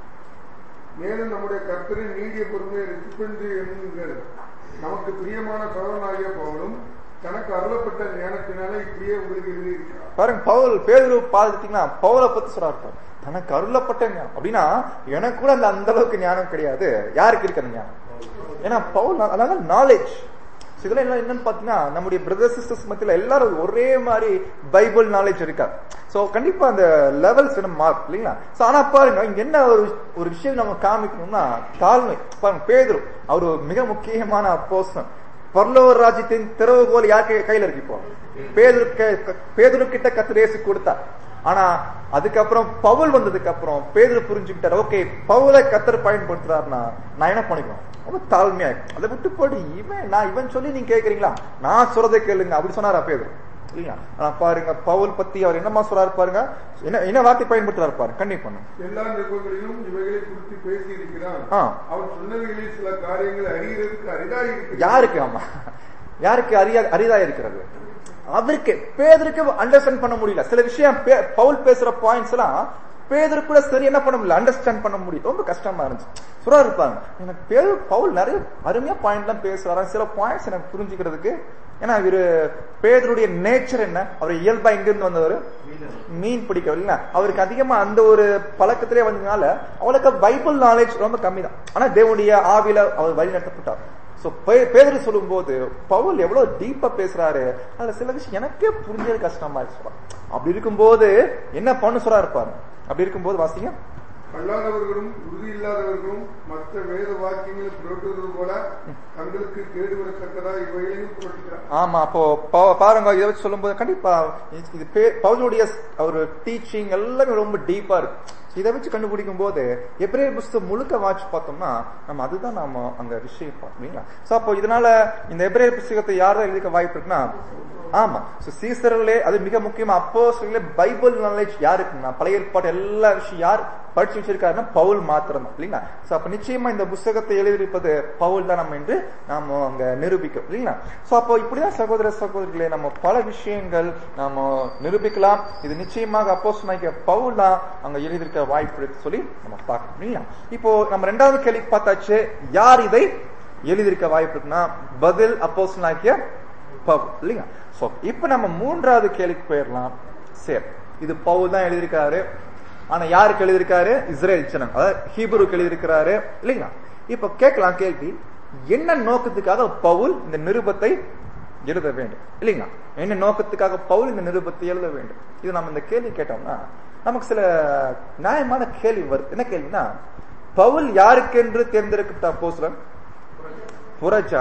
மேலும் நம்முடைய கர்த்தரின் நீடிய பொறுமையை ரட்சிப்பென்று எண்ணுங்கள். நமக்கு பிரியமான சகோதரனாகிய பவுலும் தனக்கு அருளப்பட்ட ஞானத்தினால இப்படியே உங்களுக்கு எழுதியிருக்கிறார். பாருங்க பவுல் பேதுரு பாத்தீங்கன்னா பவுலை பத்தி சொல்றாரு, தனக்கு அருளப்பட்ட ஞானம் அப்படின்னா எனக்கு கூட அந்த அந்த அளவுக்கு ஞானம் கிடையாது. யாருக்கு இருக்கு அந்த ஞானம்? ஏன்னா பவுல் அதனால நாலேஜ் இதெல்லாம் என்ன என்னன்னு பாத்தீங்கன்னா நம்முடைய பிரதர் சிஸ்டர்ஸ் மத்தியில எல்லாரும் ஒரே மாதிரி பைபிள் நாலேஜ் இருக்காது. சோ கண்டிப்பா அந்த லெவல்ஸ் மார்க் இல்லைங்களா. சோ ஆனா பாருங்க இங்க என்ன ஒரு ஒரு விஷயம் நம்ம காமிக்கணும்னா தாழ்மை. பாருங்க பேதுரு அவரு மிக முக்கியமான அப்போஸ்தலன். பரலோக ராஜ்யத்தின் திறவுகோல் யாருக்கு கையில இருக்கு? இப்போ பேதுரு பேதுரு கிட்ட கர்த்தர் இயேசு கொடுத்தார். ஆனா அதுக்கப்புறம் பவுல் வந்ததுக்கு அப்புறம் பேதுரு புரிஞ்சுக்கிட்டார், ஓகே பவுலை கர்த்தர் பயன்படுத்துறாருன்னா நான் என்ன பண்ணிக்கணும், ரொம்ப தாழ்மையா அதை விட்டு போடி இவன் நான் இவன் சொல்லி நீங்க கேக்குறீங்களா, நான் சொல்றதை கேளுங்க அப்படி சொன்னாரா பேதுரு இல்லையா. ஆனா பாருங்க பவுல் பத்தி அவர் என்னமா சொல்றாரு பாருங்க, என்ன என்ன வார்த்தை பயன்படுத்துறாரு பாருங்க. கண்டிப்பா எல்லா நிருபங்களிலும் இவைகளை குறித்து பேசி இருக்கிறார். அவர் சொன்னவைகளில் சில காரியங்கள் அறியறதுக்கு அரிதா இருக்கு. யாருக்கு? ஆமா யாருக்கு அரியா அரிதா இருக்கிறது? அவருக்கு பேதருக்கு அண்டர்ஸ்டாண்ட் பண்ண முடியல. சில விஷயம் பவுல் பேசுற பாயிண்ட்ஸ் எல்லாம் பேதரு கூட சரி என்ன பண்ண முடியல, அண்டர்ஸ்டாண்ட் பண்ண முடியும். ரொம்ப கஷ்டமா இருந்துச்சு. சுரா இருப்பாங்க எனக்கு பேரு பவுல் நிறைய அருமையா பாயிண்ட் எல்லாம் பேசுறாரு, சில பாயிண்ட்ஸ் எனக்கு புரிஞ்சுக்கிறதுக்கு. ஏன்னா இவரு பேதருடைய நேச்சர் என்ன, அவர் இயல்பா எங்க இருந்து வந்தவர், மீன் பிடிக்க இல்ல, அவருக்கு அதிகமா அந்த ஒரு பழக்கத்திலே வந்ததுனால அவளுக்கு பைபிள் நாலேஜ் ரொம்ப கம்மி தான். ஆனா தேவனுடைய ஆவியில அவர் வழி நடத்தப்பட்டார். பேதுரு சொல்லும் போது பவுல் எவ்வளவு டீப்பா பேசுறாரு, அதுல சில விஷயம் எனக்கே புரிஞ்சது கஷ்டமா இருக்கு. அப்படி இருக்கும்போது என்ன பண்ண சொல்றா இருப்பாரு. அப்படி இருக்கும்போது வாசிங்க, அல்லாதவர்களும் உறுதி இல்லாதவர்களும் மற்ற வேத வாக்கியங்களை புரட்டுவது போல தங்களுக்கு கேடு வரத்தக்கதா இவைகளையும் புரட்டுகிறார். ஆமா அப்போ பாருங்க இதை வச்சு சொல்லும் போது கண்டிப்பா இது பவுலுடைய ஒரு டீச்சிங் எல்லாமே ரொம்ப டீப்பா இருக்கு. இதை வச்சு கண்டுபிடிக்கும் போது எபிரேய புத்தகம் முழுக்க வாட்சி பார்த்தோம்னா நம்ம அதுதான் நாம அங்க விஷயம் பார்த்தீங்களா. சோ அப்போ இதனால இந்த எபிரேய புத்தகத்தை யாரும் எழுதிக்க வாய்ப்பு இருக்குன்னா ஆமா சீசர்களே, அது மிக முக்கியமா அப்போஸ்தலர்களே பைபிள் நாலேஜ் யாருக்குன்னா பழைய ஏற்பாடு எல்லா விஷயம் யார் படிச்சு வச்சிருக்காருன்னா பவுல் மாத்திரம் தான் இல்லைங்களா. சோ அப்ப நிச்சயமா இந்த புத்தகத்தை எழுதியிருப்பது பவுல் தான் நம்ம என்று நாம அங்க நிரூபிக்கிறோம் இல்லைங்களா. சோ அப்போ இப்படிதான் சகோதர சகோதரிகளே நம்ம பல விஷயங்கள் நாம நிரூபிக்கலாம். இது நிச்சயமாக அப்போஸ்தலனாகிய பவுல் தான் அங்க எழுதியிருக்க வாய்ப்பு இருக்கு சொல்லி நம்ம பார்க்கணும் இல்லைங்களா. இப்போ நம்ம ரெண்டாவது கேள்வி பார்த்தாச்சு, யார் இதை எழுதியிருக்க வாய்ப்பு இருக்குன்னா பதில் அப்போஸ்தலனாகிய பவுல் இல்லைங்களா. சோ இப்ப நம்ம மூன்றாவது கேள்விக்கு போயிடலாம். சரி இது பவுல் தான் எழுதியிருக்காரு, ஆனா யாருக்கு எழுதியிருக்காரு, இஸ்ரேல் ஜனம் அதாவது ஹீப்ருக்கு எழுதியிருக்கிறாரு இல்லைங்களா. இப்ப கேட்கலாம் கேள்வி, என்ன நோக்கத்துக்காக பவுல் இந்த நிருபத்தை எழுத வேண்டும் இல்லைங்களா, என்ன நோக்கத்துக்காக பவுல் இந்த நிருபத்தை எழுத வேண்டும். இது நம்ம இந்த கேள்வி கேட்டோம்னா நமக்கு சில நியாயமான கேள்வி வருது. என்ன கேள்வினா, பவுல் யாருக்கென்று தேர்ந்தெடுக்கப்பட்ட அப்போஸ்தலன்? புறஜாதி.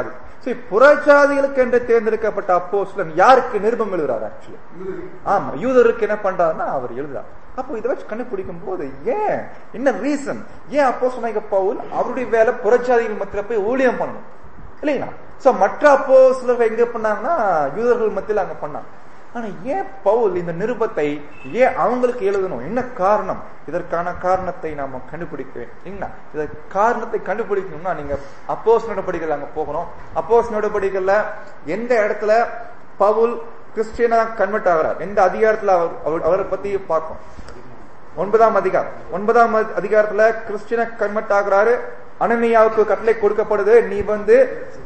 சரி, புறஜாதிகளுக்கு என்று தேர்ந்தெடுக்கப்பட்ட அப்போஸ்தலன் யாருக்கு நிருபம் எழுதுறாரு? ஆக்சுவலி ஆமா, யூதருக்கு என்ன பண்றாருன்னா அவர் எழுதுறார். அப்போ இதை வச்சு கண்டுபிடிக்கும் போது ஏன் என்ன ரீசன், ஏன் அப்போஸ்தலனாகிய பவுல் அவருடைய வேலை புறஜாதிகள் மத்தியில போய் ஊழியம் பண்ணணும் இல்லைங்களா? சோ மற்ற அப்போஸ்தலர்கள் எங்க பண்ணாங்கன்னா யூதர்கள் மத்தியில அங்க பண்ணாங்க. ஆனா ஏன் பவுல் இந்த நிருபத்தை ஏன் அவங்களுக்கு எழுதணும்? என்ன காரணம்? இதற்கான காரணத்தை நாம கண்டுபிடிக்க வேண்டும். இத காரணத்தை கண்டுபிடிக்கணும்னா நீங்க அப்போஸ்தல நடவடிக்கைகள் அங்க போகணும். அப்போஸ்தல நடவடிக்கைகள்ல எந்த இடத்துல பவுல் கிறிஸ்டியனா கன்வெர்ட் ஆகிறார், எந்த அதிகாரத்துல அவர் அவரை பத்தி பார்க்கும். ஒன்பதாம் அதிகாரம் ஒன்பதாம் அதிகாரத்துல கிறிஸ்டியனா கன்வெர்ட் ஆகிறாரு. அனனியாவுக்கு கட்டளை கொடுக்கப்படுது, நீ வந்து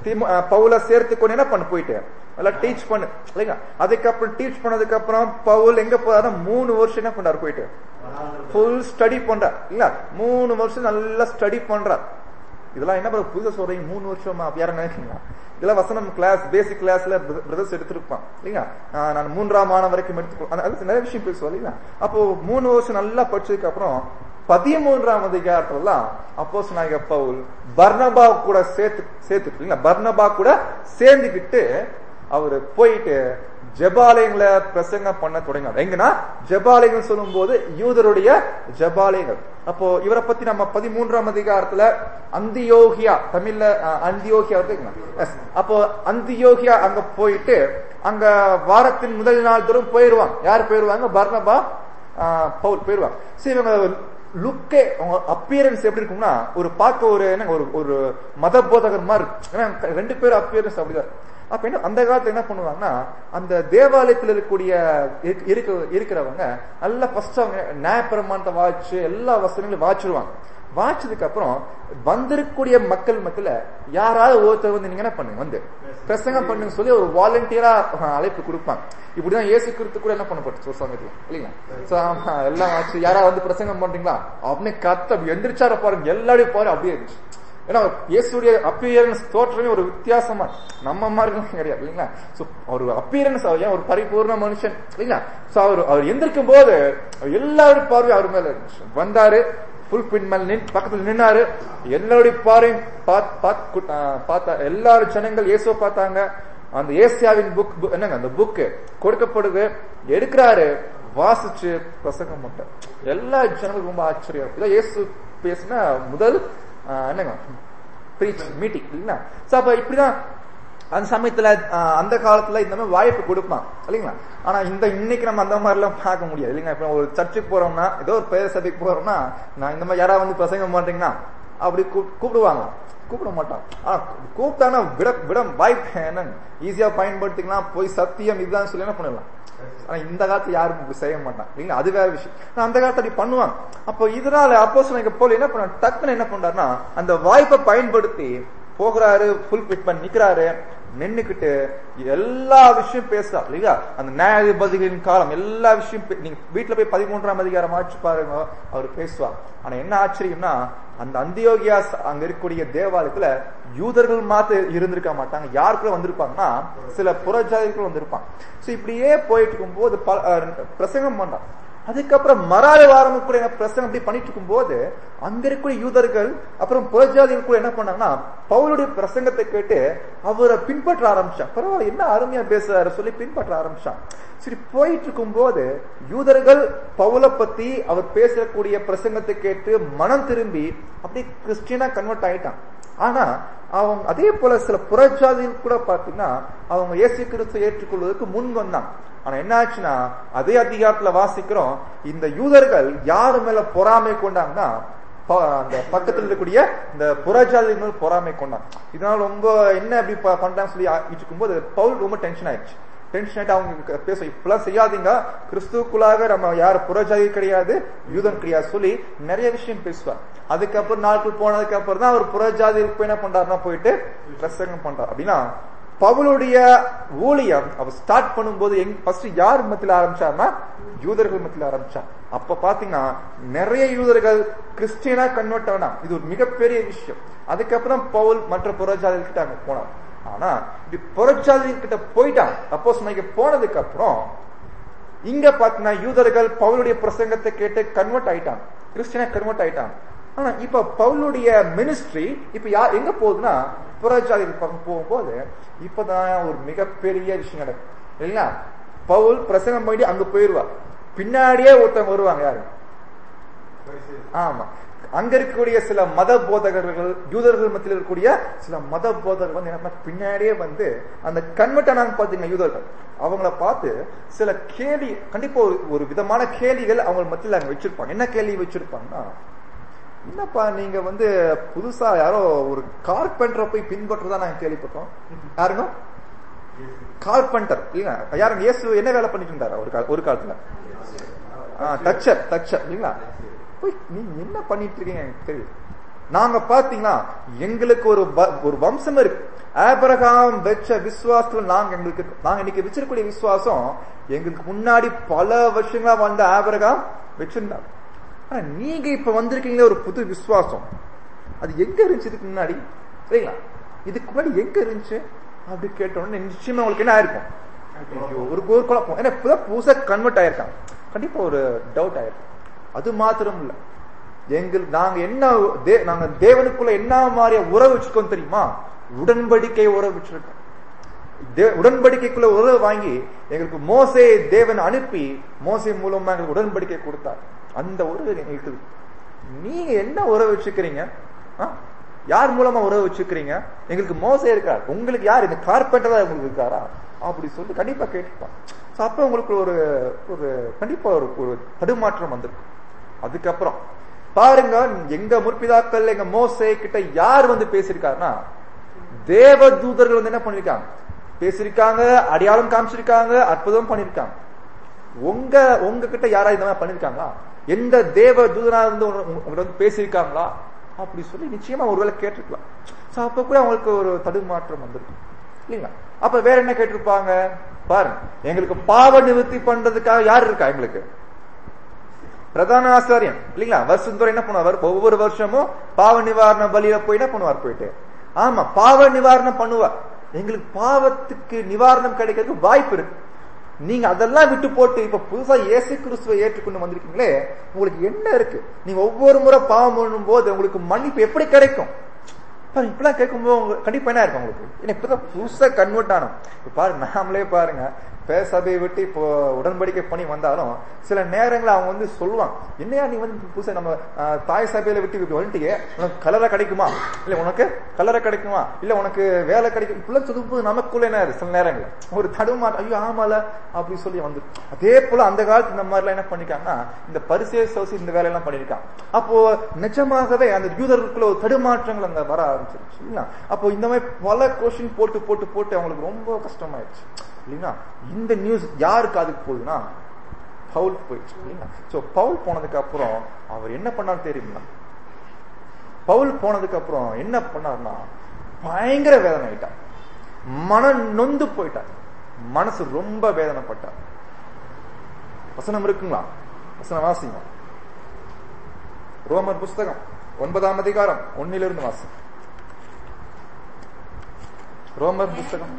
பவுல சேர்த்துக்கொண்டு என்ன பண்ண போயிட்டு எல்லாம் டீச் பண்ணு இல்லைங்க. அதுக்கப்புறம் டீச் பண்ணதுக்கு அப்புறம் பவுல் எங்க போறாரு? மூணு வருஷம் என்ன பண்றாரு? போயிட்டு ஃபுல் ஸ்டடி பண்றார் இல்ல, மூணு வருஷம் நல்லா ஸ்டடி பண்றார். இதெல்லாம் என்ன புதுசா சொல்றீங்க? மூணு வருஷமா யாரும் நினைக்கிறீங்களா? இதெல்லாம் வசனம் கிளாஸ், பேசிக் கிளாஸ்ல பிரதர்ஸ் எடுத்திருப்பான் இல்லைங்களா. நான் மூன்றாம் ஆண்டு வரைக்கும் எடுத்துக்கோ, நிறைய விஷயம் பேசுவோம் இல்லைங்களா. அப்போ மூணு வருஷம் நல்லா படிச்சதுக்கு அப்புறம் பதிமூன்றாம் அதிகாரத்துலாம் அப்போஸ்தலனாகிய பவுல் பர்னபா கூட சேர்த்து சேர்த்து பர்னபா கூட சேர்ந்துக்கிட்டு அவரு போயிட்டு ஜெபாலயங்களை பிரசங்கம் பண்ண தொடங்கினார். எங்கன்னா ஜெபாலயங்கள் சொல்லும் போது யூதருடைய ஜெபாலயங்கள். அப்போ இவரை பத்தி நம்ம பதிமூன்றாம் அதிகாரத்துல அந்தியோகியா, தமிழ்ல அந்தியோகியா இருக்கு. அப்போ அந்தியோகியா அங்க போயிட்டு அங்க வாரத்தின் முதல் நாள் தூரம் போயிருவாங்க. யார் போயிருவாங்க? பர்னபா, பவுல் போயிருவாங்க. சரி, இவங்க லுக்கே அப்பியரன்ஸ் எப்படி இருக்கும்னா ஒரு பார்க்க ஒரு என்ன ஒரு மத போதகர் மாதிரி இருக்கு. ரெண்டு பேரும் அப்பியரன்ஸ் அப்படிதான். அப்ப என்ன அந்த காலத்துல என்ன பண்ணுவாங்கன்னா அந்த தேவாலயத்தில் இருக்கக்கூடிய இருக்கிறவங்க நல்லா ஃபர்ஸ்ட் அவங்க நியாயப்பிரமாணத்தை வாய்ச்சு எல்லா வசனங்களையும் வாய்ச்சிருவாங்க. வாய்ச்சதுக்கு அப்புறம் வந்திருக்கக்கூடிய மக்கள் மத்தியில யாராவது ஒருத்தர் வந்து நீங்க என்ன பண்ணுங்க வந்து பிரசங்கம் பண்ணுங்க சொல்லி ஒரு வாலண்டியரா அழைப்பு கொடுப்பாங்க. இப்படிதான் இயேசு கிறிஸ்து கூட என்ன பண்ணப்பட்டு ஒரு சமயத்துல இல்லைங்களா. எல்லாம் ஆச்சு, யாராவது வந்து பிரசங்கம் பண்றீங்களா அப்படின்னு கத்த எந்திரிச்சார பாருங்க, எல்லாரையும் பாரு அப்படியே இருந்துச்சு. ஏன்னா இயேசுடைய அப்பியரன்ஸ் தோற்றமே ஒரு வித்தியாசமா நம்ம மாதிரி கிடையாது இல்லைங்களா. ஒரு அப்பியரன்ஸ் ஏன் ஒரு பரிபூர்ண மனுஷன் இல்லைங்களா. சோ அவர் அவர் எந்திரிக்கும் போது எல்லாரும் பார்வை அவர் மேல இருந்துச்சு. வந்தாரு, புல் பின் மேல் நின் பக்கத்துல நின்னாரு, எல்லாருடைய பார்வையும் பார்த்தா எல்லாரும் ஜனங்கள் இயேசுவை பார்த்தாங்க. அந்த ஏசியாவின் புக் என்னங்க அந்த புக்கு கொடுக்கப்படுது, எடுக்கிறாரு, வாசிச்சு பிரசங்கம் பண்ணார். எல்லா ஜனங்களும் ரொம்ப ஆச்சரியம். இதான் இயேசு பேசின முதல் என்னங்க பிரீச் மீட்டிங் இல்லைங்களா. சோ அப்ப இப்படிதான் அந்த சமயத்துல அந்த காலத்துல இந்த மாதிரி வாய்ப்பு கொடுப்பான் இல்லைங்களா. ஆனா இந்த இன்னைக்கு நம்ம அந்த மாதிரி எல்லாம் பார்க்க முடியாது இல்லைங்களா. இப்ப ஒரு சர்ச்சுக்கு போறோம்னா, ஏதோ ஒரு பேர சபைக்கு போறோம்னா, நான் இந்த மாதிரி யாராவது வந்து பிரசங்கம் பண்றீங்கன்னா அப்படி கூப்பிடுவாங்க, கூப்பிட மாட்டான். ஆனா கூப்பிட்டானா விட விட வாய்ப்பு என்ன ஈஸியா பயன்படுத்திக்கலாம், போய் சத்தியம் இதுதான் சொல்லி என்ன பண்ணலாம். ஆனா இந்த காலத்துல யாரும் செய்ய மாட்டான் இல்லைங்களா. அது வேற விஷயம். அந்த காலத்துல அப்படி பண்ணுவாங்க. அப்போ இதனால அப்போஸ்தலனாகிய பவுல் என்ன பண்ண டக்குன்னு என்ன பண்றாருன்னா அந்த வாய்ப்பை பயன்படுத்தி போகிறாரு, ஃபுல் பிட் பண்ணி நிக்கிறாரு, நின்னுக்கிட்டு எல்லா விஷயம் பேசுறா இல்லையா. அந்த நியாயாதிபதிகளின் காலம் எல்லா விஷயம் நீங்க வீட்டுல போய் பதிமூன்றாம் அதிகாரம் ஆச்சு பாருங்க, அவர் பேசுவார். ஆனா என்ன ஆச்சரியம்னா அந்த அந்தியோகியா அங்க இருக்கக்கூடிய தேவாலயத்துல யூதர்கள் மாத்த இருந்திருக்க மாட்டாங்க. யாருக்குள்ள வந்திருப்பாங்கன்னா சில புறஜாதிகள் வந்திருப்பாங்க. சோ இப்படியே போயிட்டு இருக்கும் போது பிரசங்கம் பண்றான். அதுக்கப்புறம் மறாத வாரம் கூட என்ன பிரசங்கம் அப்படி பண்ணிட்டு இருக்கும் போது அங்க இருக்கக்கூடிய யூதர்கள் அப்புறம் புறஜாதிகள் கூட என்ன பண்ணாங்கன்னா பவுலுடைய பிரசங்கத்தை கேட்டு அவரை பின்பற்ற ஆரம்பிச்சான். பரவாயில்ல, என்ன அருமையா பேசுறாரு சொல்லி பின்பற்ற ஆரம்பிச்சான். சரி, போயிட்டு இருக்கும் போது யூதர்கள் பவுலை பத்தி அவர் பேசக்கூடிய பிரசங்கத்தை கேட்டு மனம் திரும்பி அப்படி கிறிஸ்டியனா கன்வெர்ட் ஆயிட்டான். ஆனா அவங்க அதே போல சில புறஜாதிகள் கூட பாத்தீங்கன்னா அவங்க இயேசு கிறிஸ்துவை ஏற்றுக்கொள்வதற்கு முன் வந்தாங்க. ஆனா என்ன ஆச்சுன்னா அதே அதிகாரத்துல வாசிக்கிறோம், இந்த யூதர்கள் யாரு மேல பொறாமை கொண்டாங்கன்னா அந்த பக்கத்துல இருக்கக்கூடிய இந்த புறஜாதிகள் பொறாமை கொண்டாங்க. இதனால ரொம்ப என்ன அப்படி பண்றாங்க சொல்லி இருக்கும் போது பவுல் ரொம்ப டென்ஷன் ஆயிடுச்சு. டென்ஷன் ஆயிட்டு அவங்க பேச இப்பெல்லாம் செய்யாதீங்க, கிறிஸ்துக்குள்ளாக நம்ம யாரு புறஜாதி கிடையாது, யூதன் கிடையாது சொல்லி நிறைய விஷயம் பேசுவார். அதுக்கப்புறம் நாட்கள் போனதுக்கு அப்புறம் தான் அவர் புறஜாதிக்கு போய் என்ன பண்றாருன்னா போயிட்டு பிரசங்கம் பண்றார். அப்படின்னா பவுலுடைய ஊழியம் அவர் ஸ்டார்ட் பண்ணும்போது ஃபர்ஸ்ட் யார் மத்தியில ஆரம்பிச்சாருன்னா யூதர்கள் மத்தியில ஆரம்பிச்சார். அப்ப பாத்தீங்கன்னா நிறைய யூதர்கள் கிறிஸ்டியனா கன்வெர்ட் ஆனா இது ஒரு மிகப்பெரிய விஷயம். அதுக்கப்புறம் பவுல் மற்ற புறஜாதிகள் கிட்ட அங்க போனார். ஆனா இப்படி புறஜாதிகள் கிட்ட போயிட்டான். அப்போஸ்தலனாகிய போனதுக்கு அப்புறம் இங்க பாத்தீங்கன்னா யூதர்கள் பவுலுடைய பிரசங்கத்தை கேட்டு கன்வெர்ட் ஆயிட்டாங்க, கிறிஸ்டியனா கன்வெர்ட் ஆயிட்டாங்க. ஆனா இப்ப பவுலுடைய மினிஸ்ட்ரி இப்ப யா எங்க போகுதுன்னா புறஜாதி பக்கம் போகும்போது இப்பதான் ஒரு மிகப்பெரிய விஷயம் நடக்கும் இல்லைங்களா? பவுல் பிரசங்கம் பண்ணிட்டு அங்க போயிருவா, பின்னாடியே ஒருத்தவங்க வருவாங்க. யாரு? ஆமா, அங்க இருக்கக்கூடிய சில மத போதகர்கள், யூதர்கள் மத்தியில் இருக்கக்கூடிய சில மத போதகர்கள் வந்து என்ன பின்னாடியே வந்து அந்த கன்வெர்ட் ஆனாங்க பாத்தீங்கன்னா யூதர்கள், அவங்கள பார்த்து சில கேள்வி, கண்டிப்பா ஒரு ஒரு விதமான கேள்விகள் அவங்க மத்தியில் அங்க வச்சிருப்பாங்க. என்ன கேள்வி வச்சிருப்பாங்கன்னா, என்னப்பா நீங்க வந்து புதுசா யாரோ ஒரு கார்பெண்டரை போய் பின்பற்றதா நாங்க கேள்விப்பட்டோம். யாருங்க? கார்பெண்டர் இல்லைங்களா? யாருங்க? இயேசு என்ன வேலை பண்ணிட்டு இருந்தாரு ஒரு கால ஒரு காலத்துல? தச்சர் தச்சர் இல்லைங்களா? போய் நீங்க என்ன பண்ணிட்டு இருக்கீங்க எனக்கு தெரியும். நாங்க பாத்தீங்கன்னா எங்களுக்கு ஒரு ஒரு வம்சம் இருக்கு, ஆபிரகாம் வச்ச விசுவாசத்துல நாங்க எங்களுக்கு நாங்க இன்னைக்கு வச்சிருக்கக்கூடிய விசுவாசம் எங்களுக்கு முன்னாடி பல வருஷங்களா வந்த ஆபிரகாம் வச்சிருந்தாங்க. ஆனா நீங்க இப்ப வந்திருக்கீங்களே ஒரு புது விசுவாசம், அது எங்க இருந்துச்சு இதுக்கு முன்னாடி? சரிங்களா? இதுக்கு முன்னாடி எங்க இருந்துச்சு அப்படி கேட்டோம்னா நிச்சயமா உங்களுக்கு என்ன ஆயிருக்கும்? ஒரு ஒரு குழப்பம். ஏன்னா இப்பதான் புதுசா கன்வெர்ட் ஆயிருக்காங்க, கண்டிப்பா ஒரு டவுட் ஆயிருக்கும். அது மாத்திரம் இல்ல, எங்களுக்கு நாங்க என்ன நாங்க தேவனுக்குள்ள என்ன மாதிரி உறவு வச்சிருக்கோம் தெரியுமா? உடன்படிக்கை உறவு வச்சிருக்கோம். உடன்படிக்கைக்குள்ள உறவு வாங்கி எங்களுக்கு மோசே தேவன் அனுப்பி மோசே மூலமா எங்களுக்கு உடன்படிக்கை கொடுத்தார். அந்த உறவு எங்களுக்கு நீங்க என்ன உறவு வச்சுக்கிறீங்க? யார் மூலமா உறவு வச்சுக்கிறீங்க? எங்களுக்கு மோசே இருக்கார், உங்களுக்கு யார்? இந்த கார்பெண்டரா உங்களுக்கு இருக்காரா? அப்படி சொல்லி கண்டிப்பா கேட்டுப்பான். அப்ப உங்களுக்கு ஒரு ஒரு கண்டிப்பா ஒரு ஒரு தடுமாற்றம் வந்திருக்கு. அதுக்கப்புறம் பாருங்க, எங்க முற்பிதாக்கள் எங்க மோசே கிட்ட யார் வந்து பேசிருக்காருன்னா, தேவ தூதர்கள் வந்து என்ன பண்ணிருக்காங்க? பேசிருக்காங்க, அடையாளம் காமிச்சிருக்காங்க, அற்புதம் பண்ணிருக்காங்க. உங்க உங்க கிட்ட யாராவது இந்த மாதிரி பண்ணிருக்காங்களா? எந்த தேவ தூதனா இருந்து உங்கள்ட்ட வந்து பேசிருக்காங்களா அப்படி சொல்லி நிச்சயமா ஒருவேளை கேட்டிருக்கலாம். அப்ப கூட அவங்களுக்கு ஒரு தடுமாற்றம் வந்திருக்கு இல்லைங்களா? அப்ப வேற என்ன கேட்டிருப்பாங்க பாருங்க, எங்களுக்கு பாவ நிவர்த்தி பண்றதுக்காக யார் இருக்கா? எங்களுக்கு பிரதான ஆசாரியன் இல்லைங்களா? வருஷம் என்ன பண்ணுவார்? ஒவ்வொரு வருஷமும் பாவ நிவாரண பலியில போய் என்ன பண்ணுவார்? போயிட்டு ஆமா பாவ நிவாரணம் பண்ணுவார். எங்களுக்கு பாவத்துக்கு நிவாரணம் கிடைக்கிறதுக்கு வாய்ப்பு இருக்கு. நீங்க அதெல்லாம் விட்டு போட்டு இப்ப புதுசா இயேசு கிறிஸ்துவை ஏற்றுக்கொண்டு வந்திருக்கீங்களே, உங்களுக்கு என்ன இருக்கு? நீங்க ஒவ்வொரு முறை பாவம் பண்ணும் போது உங்களுக்கு மன்னிப்பு எப்படி கிடைக்கும்? இப்பெல்லாம் கேட்கும்போது கண்டிப்பா என்ன இருக்கும் உங்களுக்கு? இப்பதான் புதுசா கன்வெர்ட் ஆனோம். இப்ப பாருங்க, நாமளே பாருங்க, சபையை விட்டு இப்போ உடன்படிக்கை பண்ணி வந்தாலும் சில நேரங்கள் அவங்க வந்து சொல்லுவாங்க, என்னையா நீ வந்து புதுசா நம்ம தாய் சபையில விட்டு இப்படி வந்துட்டியே, உனக்கு கலரை கிடைக்குமா? இல்ல உனக்கு கலரை கிடைக்குமா? இல்ல உனக்கு வேலை கிடைக்கும்? இப்பெல்லாம் சொல்லும்போது நமக்குள்ள என்ன சில நேரங்கள் ஒரு தடுமாற்றம், ஐயோ ஆமால அப்படி சொல்லி வந்து. அதே போல அந்த காலத்து இந்த மாதிரி எல்லாம் என்ன பண்ணிருக்காங்கன்னா, இந்த பரிசே சோசி இந்த வேலையெல்லாம் பண்ணிருக்காங்க. அப்போ நிஜமாகவே அந்த யூதர்களுக்குள்ள ஒரு தடுமாற்றங்கள் அங்க வர ஆரம்பிச்சிருச்சு இல்லைங்களா? அப்போ இந்த மாதிரி பல கொஸ்டின் போட்டு போட்டு போட்டு அவங்களுக்கு ரொம்ப கஷ்டமாயிடுச்சு இல்லைங்களா? இந்த நியூஸ் யாருக்கு அதுக்கு போகுதுன்னா பவுல் போயிடுச்சு இல்லைங்களா? சோ பவுல் போனதுக்கு அப்புறம் அவர் என்ன பண்ணாரு தெரியுமா? பவுல் போனதுக்கு அப்புறம் என்ன பண்ணாருன்னா பயங்கர வேதனை ஆயிட்டார், மன நொந்து போயிட்டார், மனசு ரொம்ப வேதனைப்பட்டார். வசனம் இருக்குங்களா? வசனம் வாசிங்க. ரோமர் புஸ்தகம் ஒன்பதாம் அதிகாரம் ஒன்னிலிருந்து வாசி. ரோமர் புஸ்தகம்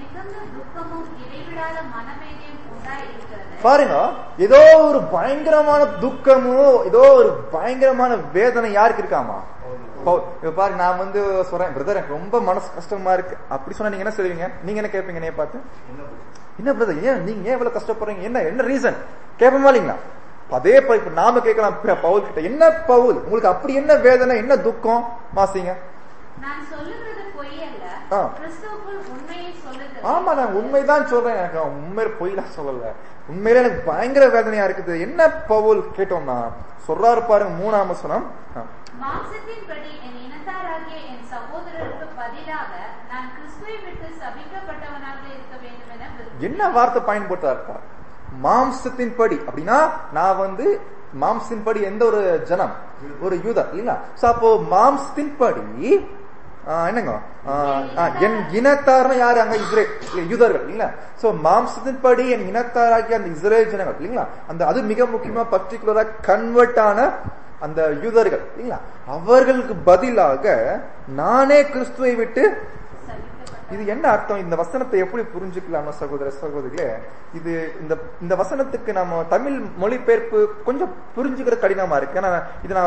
பாருங்க, ஏதோ ஒரு பயங்கரமான துக்கமோ ஏதோ ஒரு பயங்கரமான வேதனை யாருக்கு இருக்காமா? பாருங்க, நான் வந்து சொல்றேன் பிரதர் எனக்கு ரொம்ப மனசு கஷ்டமா இருக்கு அப்படி சொன்னா நீங்க என்ன சொல்லுவீங்க? நீங்க என்ன கேட்பீங்க? என்னைய பார்த்து என்ன பிரதர் ஏன் நீங்க ஏன் இவ்வளவு கஷ்டப்படுறீங்க? என்ன என்ன ரீசன் கேட்போமா இல்லைங்களா? அதே போல இப்ப நாம கேட்கலாம் பவுல் கிட்ட, என்ன பவுல் உங்களுக்கு அப்படி என்ன வேதனை, என்ன துக்கம்? வாசிங்க. நான் சொல்லுகிறது பொய்யல்ல, கிறிஸ்துவுக்குள் உண்மையை சொல்லுகிறேன். ஆமா, நான் உண்மைதான் சொல்றேன், எனக்கு உண்மையில பொய்லாம் சொல்லல, உண்மையில எனக்கு பயங்கர வேதனையா இருக்குது. என்ன பவுல் கேட்டோம்னா சொல்றாரு பாருங்க, மூணாம் வசனம். மாம்சத்தின்படி என் இனத்தாராகிய என் சகோதரருக்கு பதிலாக நான் கிறிஸ்துவை விட்டு சபிக்கப்பட்டவனாக இருக்க வேண்டும் என விரும்புகிறேன். என்ன வார்த்தை பயன்படுத்தாருப்பா? மாம்சத்தின்படி அப்படின்னா நான் வந்து மாம்சத்தின்படி எந்த ஒரு ஜனம்? ஒரு யூதர் இல்ல. அப்போ மாம்சத்தின்படி என்னங்க என் இனத்தார்னா யாரு? அங்க இஸ்ரேல் யூதர்கள் இல்ல. சோ மாம்சத்தின்படி என் இனத்தாராகிய அந்த இஸ்ரேல் ஜனங்கள் இல்லைங்களா, அந்த அது மிக முக்கியமா பர்டிகுலரா கன்வெர்ட் ஆன அந்த யூதர்கள் இல்லைங்களா, அவர்களுக்கு பதிலாக நானே கிறிஸ்துவை விட்டு. இது என்ன அர்த்தம்? இந்த வசனத்தை எப்படி புரிஞ்சுக்கலாம் சகோதர சகோதரிகளே? இது இந்த இந்த வசனத்துக்கு நம்ம தமிழ் மொழிபெயர்ப்பு கொஞ்சம் புரிஞ்சுக்கிற கடினமா இருக்கு. ஏன்னா இது நான்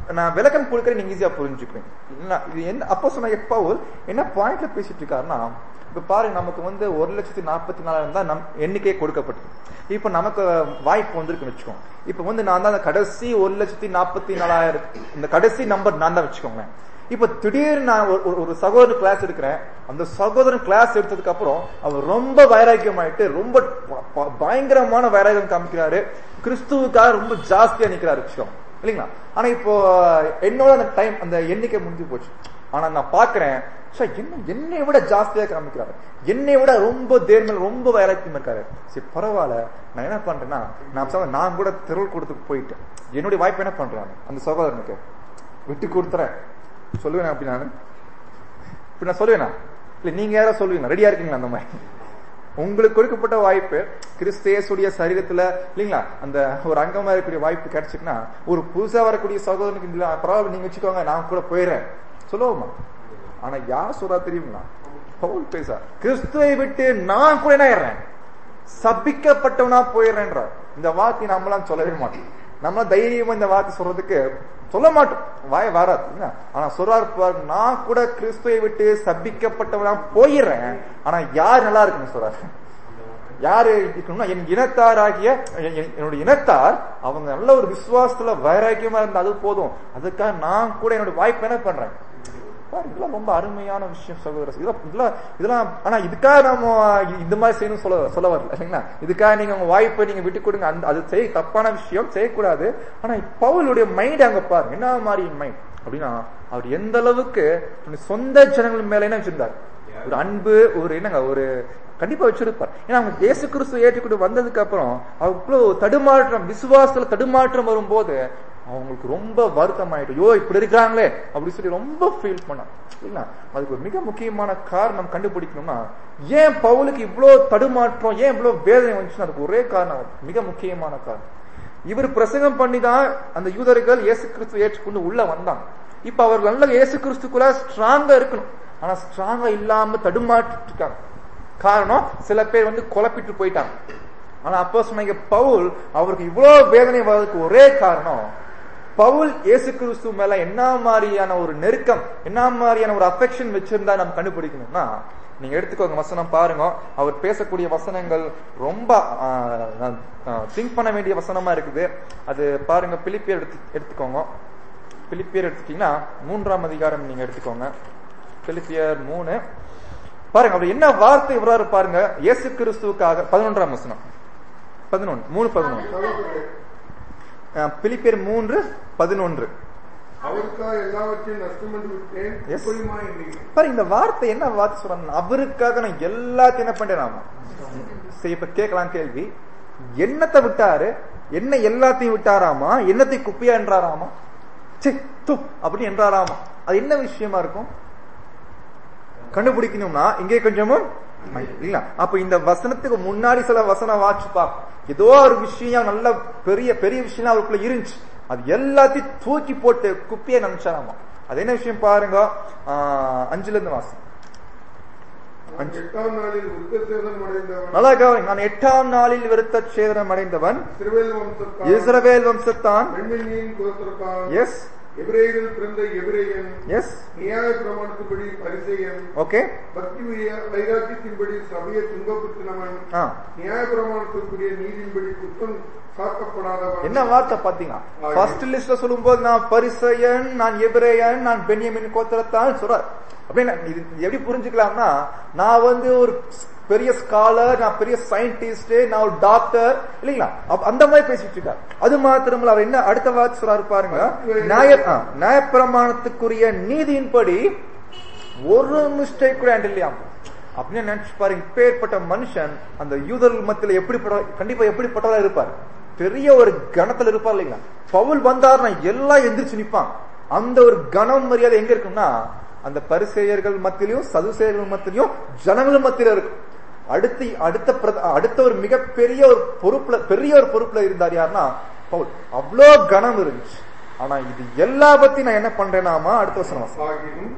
நான் விளக்கம் கொடுக்கறேன், நீங்க ஈஸியா புரிஞ்சுக்குவேன். இது என்ன அப்போ சொன்ன பவுல் என்ன பாயிண்ட்ல பேசிட்டு இருக்காருன்னா, இப்ப பாருங்க நமக்கு வந்து ஒரு லட்சத்தி நாற்பத்தி நாலாயிரம் தான் நம் எண்ணிக்கையே கொடுக்கப்பட்டது. இப்ப நமக்கு வாய்ப்பு வந்திருக்குன்னு வச்சுக்கோங்க. இப்ப வந்து நான் தான் கடைசி ஒரு லட்சத்தி நாற்பத்தி நாலாயிரம் இந்த கடைசி நம்பர் நான் தான் வச்சுக்கோங்க. இப்ப திடீர்னு நான் ஒரு சகோதரன் கிளாஸ் எடுக்கிறேன். அந்த சகோதரன் கிளாஸ் எடுத்ததுக்கு அப்புறம் அவர் ரொம்ப வைராக்கியம் ஆயிட்டு ரொம்ப பயங்கரமான வைராக்கியம் காமிக்கிறாரு, கிறிஸ்துவுக்காக ரொம்ப ஜாஸ்தியா நிக்கிறாரு விஷயம் இல்லைங்களா. ஆனா இப்போ என்னோட அந்த டைம் அந்த எண்ணிக்கை முடிஞ்சு போச்சு. ஆனா நான் பாக்குறேன் என்ன என்னை விட ஜாஸ்தியா காமிக்கிறாரு, என்னை விட ரொம்ப தேர்மல் ரொம்ப வைராக்கியம் இருக்காரு. சரி பரவாயில்ல, நான் என்ன பண்றேன்னா நான் நான் கூட திரள் கொடுத்துட்டு போயிட்டேன். என்னுடைய வாய்ப்பு என்ன பண்றேன், அந்த சகோதரனுக்கு விட்டு கொடுத்துறேன் சொல்லுவேன். அப்படி நான் இப்ப நான் சொல்லுவேனா இல்ல நீங்க யாரும் சொல்லுவீங்க, ரெடியா இருக்கீங்களா? அந்த மாதிரி உங்களுக்கு கொடுக்கப்பட்ட வாய்ப்பு கிறிஸ்தேசுடைய சரீரத்துல இல்லைங்களா அந்த ஒரு அங்கமா இருக்கக்கூடிய வாய்ப்பு கிடைச்சுன்னா ஒரு புதுசா வரக்கூடிய சகோதரனுக்கு பரவாயில்ல நீங்க வச்சுக்கோங்க நான் கூட போயிடுறேன் சொல்லுவோமா? ஆனா யார் சொல்றா தெரியுங்களா? பவுல் பேசா கிறிஸ்துவை விட்டு நான் கூட என்ன ஆயிடுறேன், சபிக்கப்பட்டவனா போயிடுறேன்ற இந்த வார்த்தை நம்மளாம் சொல்லவே மாட்டோம். நம்ம தைரியமா இந்த வார்த்தை சொல்றதுக்கு சொல்ல மாட்டோம், வாய வராது. ஆனா சொல்றாரு நான் கூட கிறிஸ்துவை விட்டு சபிக்கப்பட்டவனா போயிடுறேன். ஆனா யார் நல்லா இருக்குன்னு சொல்றாரு, யாரு இருக்கணும்னா என் இனத்தாராகிய என்னுடைய இனத்தார் அவங்க நல்ல ஒரு விசுவாசத்துல வைராக்கியமா இருந்தா அது போதும். அதுக்காக நான் கூட என்னுடைய வாய்ப்பு என்ன பண்றேன். இதெல்லாம் ரொம்ப அருமையான விஷயம் சகோதரர். இதெல்லாம் இதெல்லாம் ஆனா இதுக்காக நம்ம இந்த மாதிரி செய்யணும் சொல்ல சொல்ல வரல இல்லைங்களா. இதுக்காக நீங்க உங்க வாய்ப்பை நீங்க விட்டு கொடுங்க, அந்த அது செய்ய தப்பான விஷயம் செய்யக்கூடாது. ஆனா பவுலுடைய மைண்ட் அங்க பாருங்க என்ன மாதிரி மைண்ட் அப்படின்னா, அவர் எந்த அளவுக்கு சொந்த ஜனங்கள் மேல என்ன வச்சிருந்தார், ஒரு அன்பு ஒரு என்னங்க ஒரு கண்டிப்பா வச்சிருப்பார். ஏன்னா அவங்க இயேசு கிறிஸ்துவை ஏற்றுக்கிட்டு வந்ததுக்கு அப்புறம் அவ்வளவு தடுமாற்றம் விசுவாசத்துல தடுமாற்றம் வரும்போது அவங்களுக்கு ரொம்ப வருத்தம் ஆயிட்டு, யோ இப்படி இருக்கிறாங்களே அப்படின்னு சொல்லி ரொம்ப ஃபீல் பண்ண. அதுக்கு ஒரு மிக முக்கியமான காரணம் கண்டுபிடிக்கணும்னா ஏன் பவுலுக்கு இவ்வளவு தடுமாற்றம், ஏன் இவ்வளவு வேதனை வந்துச்சுன்னா அதுக்கு ஒரே காரணம், மிக முக்கியமான காரணம். இவர் பிரசங்கம் பண்ணிதான் அந்த யூதர்கள் இயேசு கிறிஸ்துவை ஏற்றுக்கொண்டு உள்ள வந்தாங்க. இப்ப அவர் நல்ல இயேசு கிறிஸ்துக்குள்ள ஸ்ட்ராங்கா இருக்கணும், ஆனா ஸ்ட்ராங்கா இல்லாம தடுமாற்றிட்டு இருக்காங்க. காரணம் சில பேர் வந்து குழப்பிட்டு போயிட்டாங்க. ஆனா அப்போ சொன்ன பவுல் அவருக்கு இவ்வளவு வேதனை வர்றதுக்கு ஒரே காரணம், பவுல் இயேசு கிறிஸ்து மேல என்ன மாதிரியான ஒரு நெருக்கம் என்ன மாதிரியான ஒரு அஃபெக்ஷன் வச்சிருந்தா நம்ம கண்டுபிடிக்கணும்னா நீங்க எடுத்துக்கோங்க வசனம் பாருங்க. அவர் பேசக்கூடிய வசனங்கள் ரொம்ப திங்க் பண்ண வேண்டிய வசனமா இருக்குது. அது பாருங்க பிலிப்பியர் எடுத்து எடுத்துக்கோங்க பிலிப்பியர் எடுத்துட்டீங்கன்னா மூன்றாம் அதிகாரம் நீங்க எடுத்துக்கோங்க. பிலிப்பியர் மூணு பாருங்க அவர் என்ன வார்த்தை இவராரு பாருங்க. இயேசு கிறிஸ்துவுக்காக பதினொன்றாம் வசனம் பதினொன்று மூணு பதினொன்று பிலிப்பியர் மூன்று பதினொன்று. இந்த வார்த்தை என்ன வார்த்தை சொல்றாங்க, அவருக்காக நான் எல்லாத்தையும் என்ன பண்றேன். இப்ப கேட்கலாம் கேள்வி, என்னத்தை விட்டாரு, என்ன எல்லாத்தையும் விட்டாராமா, என்னத்தை குப்பியா என்றாராமா, அப்படி என்றாராமா. அது என்ன விஷயமா இருக்கும் கண்டுபிடிக்கணும்னா இங்கே கொஞ்சமும் இல்ல. அப்ப இந்த வசனத்துக்கு முன்னாடி சில வசனம் வாச்சுப்பா ஏதோ ஒரு விஷயம் நல்ல பெரிய பெரிய விஷயம் அவருக்குள்ள இருந்துச்சு, அது எல்லாத்தையும் தூக்கி போட்டு குப்பிய நினைச்சாராமா. அது என்ன விஷயம் பாருங்க. அஞ்சுல இருந்து வாசம். நல்லா கவனிங்க. நான் எட்டாம் நாளில் விருத்த சேதனம் அடைந்தவன் இஸ்ரவேல் வம்சத்தான். எஸ் எபிரேயரில் பிறந்த எபிரேயன். எஸ் நியாய பிரமாணத்தின்படி பரிசேயன். ஓகே. பக்தி வைராக்கியத்தின்படி சபையை துன்பப்படுத்தினவன். நியாய பிரமாணத்திற்குரிய நீதியின்படி குற்றம் சாட்டப்படாதவன். என்ன வார்த்தை பாத்தீங்கன்னா ஃபர்ஸ்ட் லிஸ்ட்ல சொல்லும் போது நான் பரிசேயன், நான் எபிரேயன், நான் பென்யமின் கோத்திரத்தான் சொல்றார். அப்படின்னு இது எப்படி புரிஞ்சுக்கலாம்னா நான் வந்து ஒரு பெரிய ஸ்காலர், நான் பெரிய சயின்டிஸ்ட், நான் ஒரு டாக்டர் இல்லைங்களா, அந்த மாதிரி பேசிட்டு இருக்காரு. அது மாத்திரமல்ல அவர் என்ன அடுத்த வார்த்தை சொல்றாரு பாருங்க, நியாய நியாயப்பிரமாணத்துக்குரிய நீதியின்படி ஒரு மிஸ்டேக் கூட இல்லையா அப்படின்னு நினைச்சு பாருங்க. இப்பேற்பட்ட மனுஷன் அந்த யூதர்கள் மத்தியில எப்படிப்பட்ட கண்டிப்பா எப்படிப்பட்டவரா இருப்பார், பெரிய ஒரு கணத்துல இருப்பார் இல்லைங்களா. பவுல் வந்தாருன்னா எல்லாம் எந்திரிச்சு நிப்பான். அந்த ஒரு கனம் மரியாதை எங்க இருக்குன்னா அந்த பரிசேயர்கள் மத்தியிலும் சதுசேயர்கள் மத்தியிலும் ஜனங்கள் மத்தியில இருக்கும். அடுத்து அடுத்த அடுத்த ஒரு மிகப்பெரிய ஒரு பொறுப்புல பெரிய ஒரு பொறுப்புல இருந்தார் யாருன்னா பவுல். அவ்வளோ கனம் இருந்துச்சு. ஆனா இது எல்லா பத்தி நான் என்ன பண்றேனாமா அடுத்த வசனம்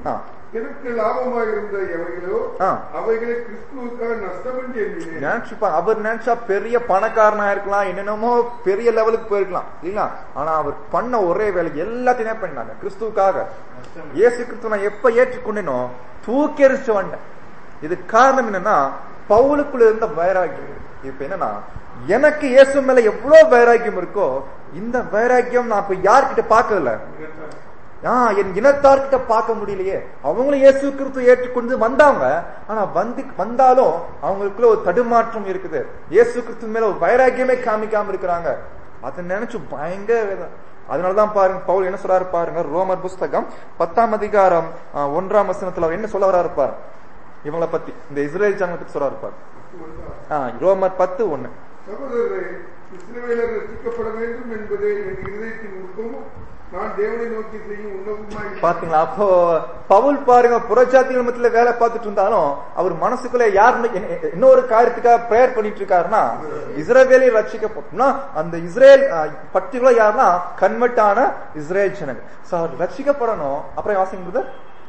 எனக்கு லாபமாக இருந்த எவைகளோ அவைகளை கிறிஸ்துவுக்காக நஷ்டம் என்று நினைச்சுப்பா. அவர் நினைச்சா பெரிய பணக்காரனா இருக்கலாம், என்னென்னமோ பெரிய லெவலுக்கு போயிருக்கலாம் இல்லைங்களா. ஆனா அவர் பண்ண ஒரே வேலை எல்லாத்தையும் என்ன பண்ணாங்க கிறிஸ்துவுக்காக. இயேசு கிறிஸ்துவ நான் எப்ப ஏற்றுக்கொண்டேனோ தூக்கி எறிச்சு வந்தேன். இது காரணம் என்னன்னா பவுலுக்குள்ள இருந்த வைராக்கியம். இப்ப என்னன்னா எனக்கு இயேசு மேல எவ்வளவு வைராக்கியம் இருக்கோ இந்த வைராக்கியம் நான் இப்ப யார்கிட்ட பாக்கல, என் இனத்தார்கிட்ட பார்க்க முடியலையே. அவங்களும் இயேசு கிறிஸ்து ஏற்றுக்கொண்டு வந்தாங்க, ஆனா வந்து வந்தாலும் அவங்களுக்குள்ள ஒரு தடுமாற்றம் இருக்குது. இயேசு கிறிஸ்து மேல ஒரு வைராக்கியமே காமிக்காம இருக்கிறாங்க. அதை நினைச்சு பயங்கர. அதனாலதான் பாருங்க பவுல் என்ன சொல்றாரு பாருங்க, ரோமர் புஸ்தகம் பத்தாம் அதிகாரம் ஒன்றாம் வசனத்துல என்ன சொல்ல வராரு பாரு இவங்களை பத்தி, இந்த இஸ்ரேல் ஜனங்களை பத்தி சொல்றாரு பாரு. ரோமர் பத்து ஒண்ணு. இஸ்ரவேலர் ரட்சிக்கப்பட வேண்டும் என்பதே என் இதயத்தின் நோக்கமும் நான் தேவனை நோக்கி செய்யும் உன்னதமாய். பாத்தீங்களா, அப்போ பவுல் பாருங்க புறஜாதிகள் மத்தியில வேலை பார்த்துட்டு இருந்தாலும் அவர் மனசுக்குள்ள யாரு இன்னொரு காரியத்துக்காக பிரேயர் பண்ணிட்டு இருக்காருன்னா இஸ்ரவேலை ரட்சிக்கப்பட்டோம்னா அந்த இஸ்ரேல் பர்டிகுலர் யாருன்னா கன்வெர்ட் ஆன இஸ்ரேல் ஜனங்கள் ரட்சிக்கப்படணும். அப்புறம் வாசிங்க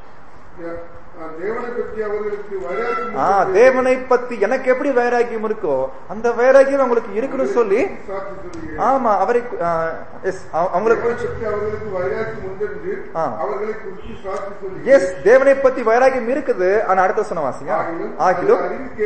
தேவனை பற்றி அவர்களுக்கு தேவனை பத்தி எனக்கு எப்படி வைராக்கியம் இருக்கோ அந்த வைராக்கியம் அவங்களுக்கு இருக்குன்னு சொல்லி ஆமா அவரை அவங்களுக்கு எஸ் தேவனை பத்தி வைராக்கியம் இருக்குது. ஆனா அடுத்த சொன்ன வாசிங்க ஆகிலும்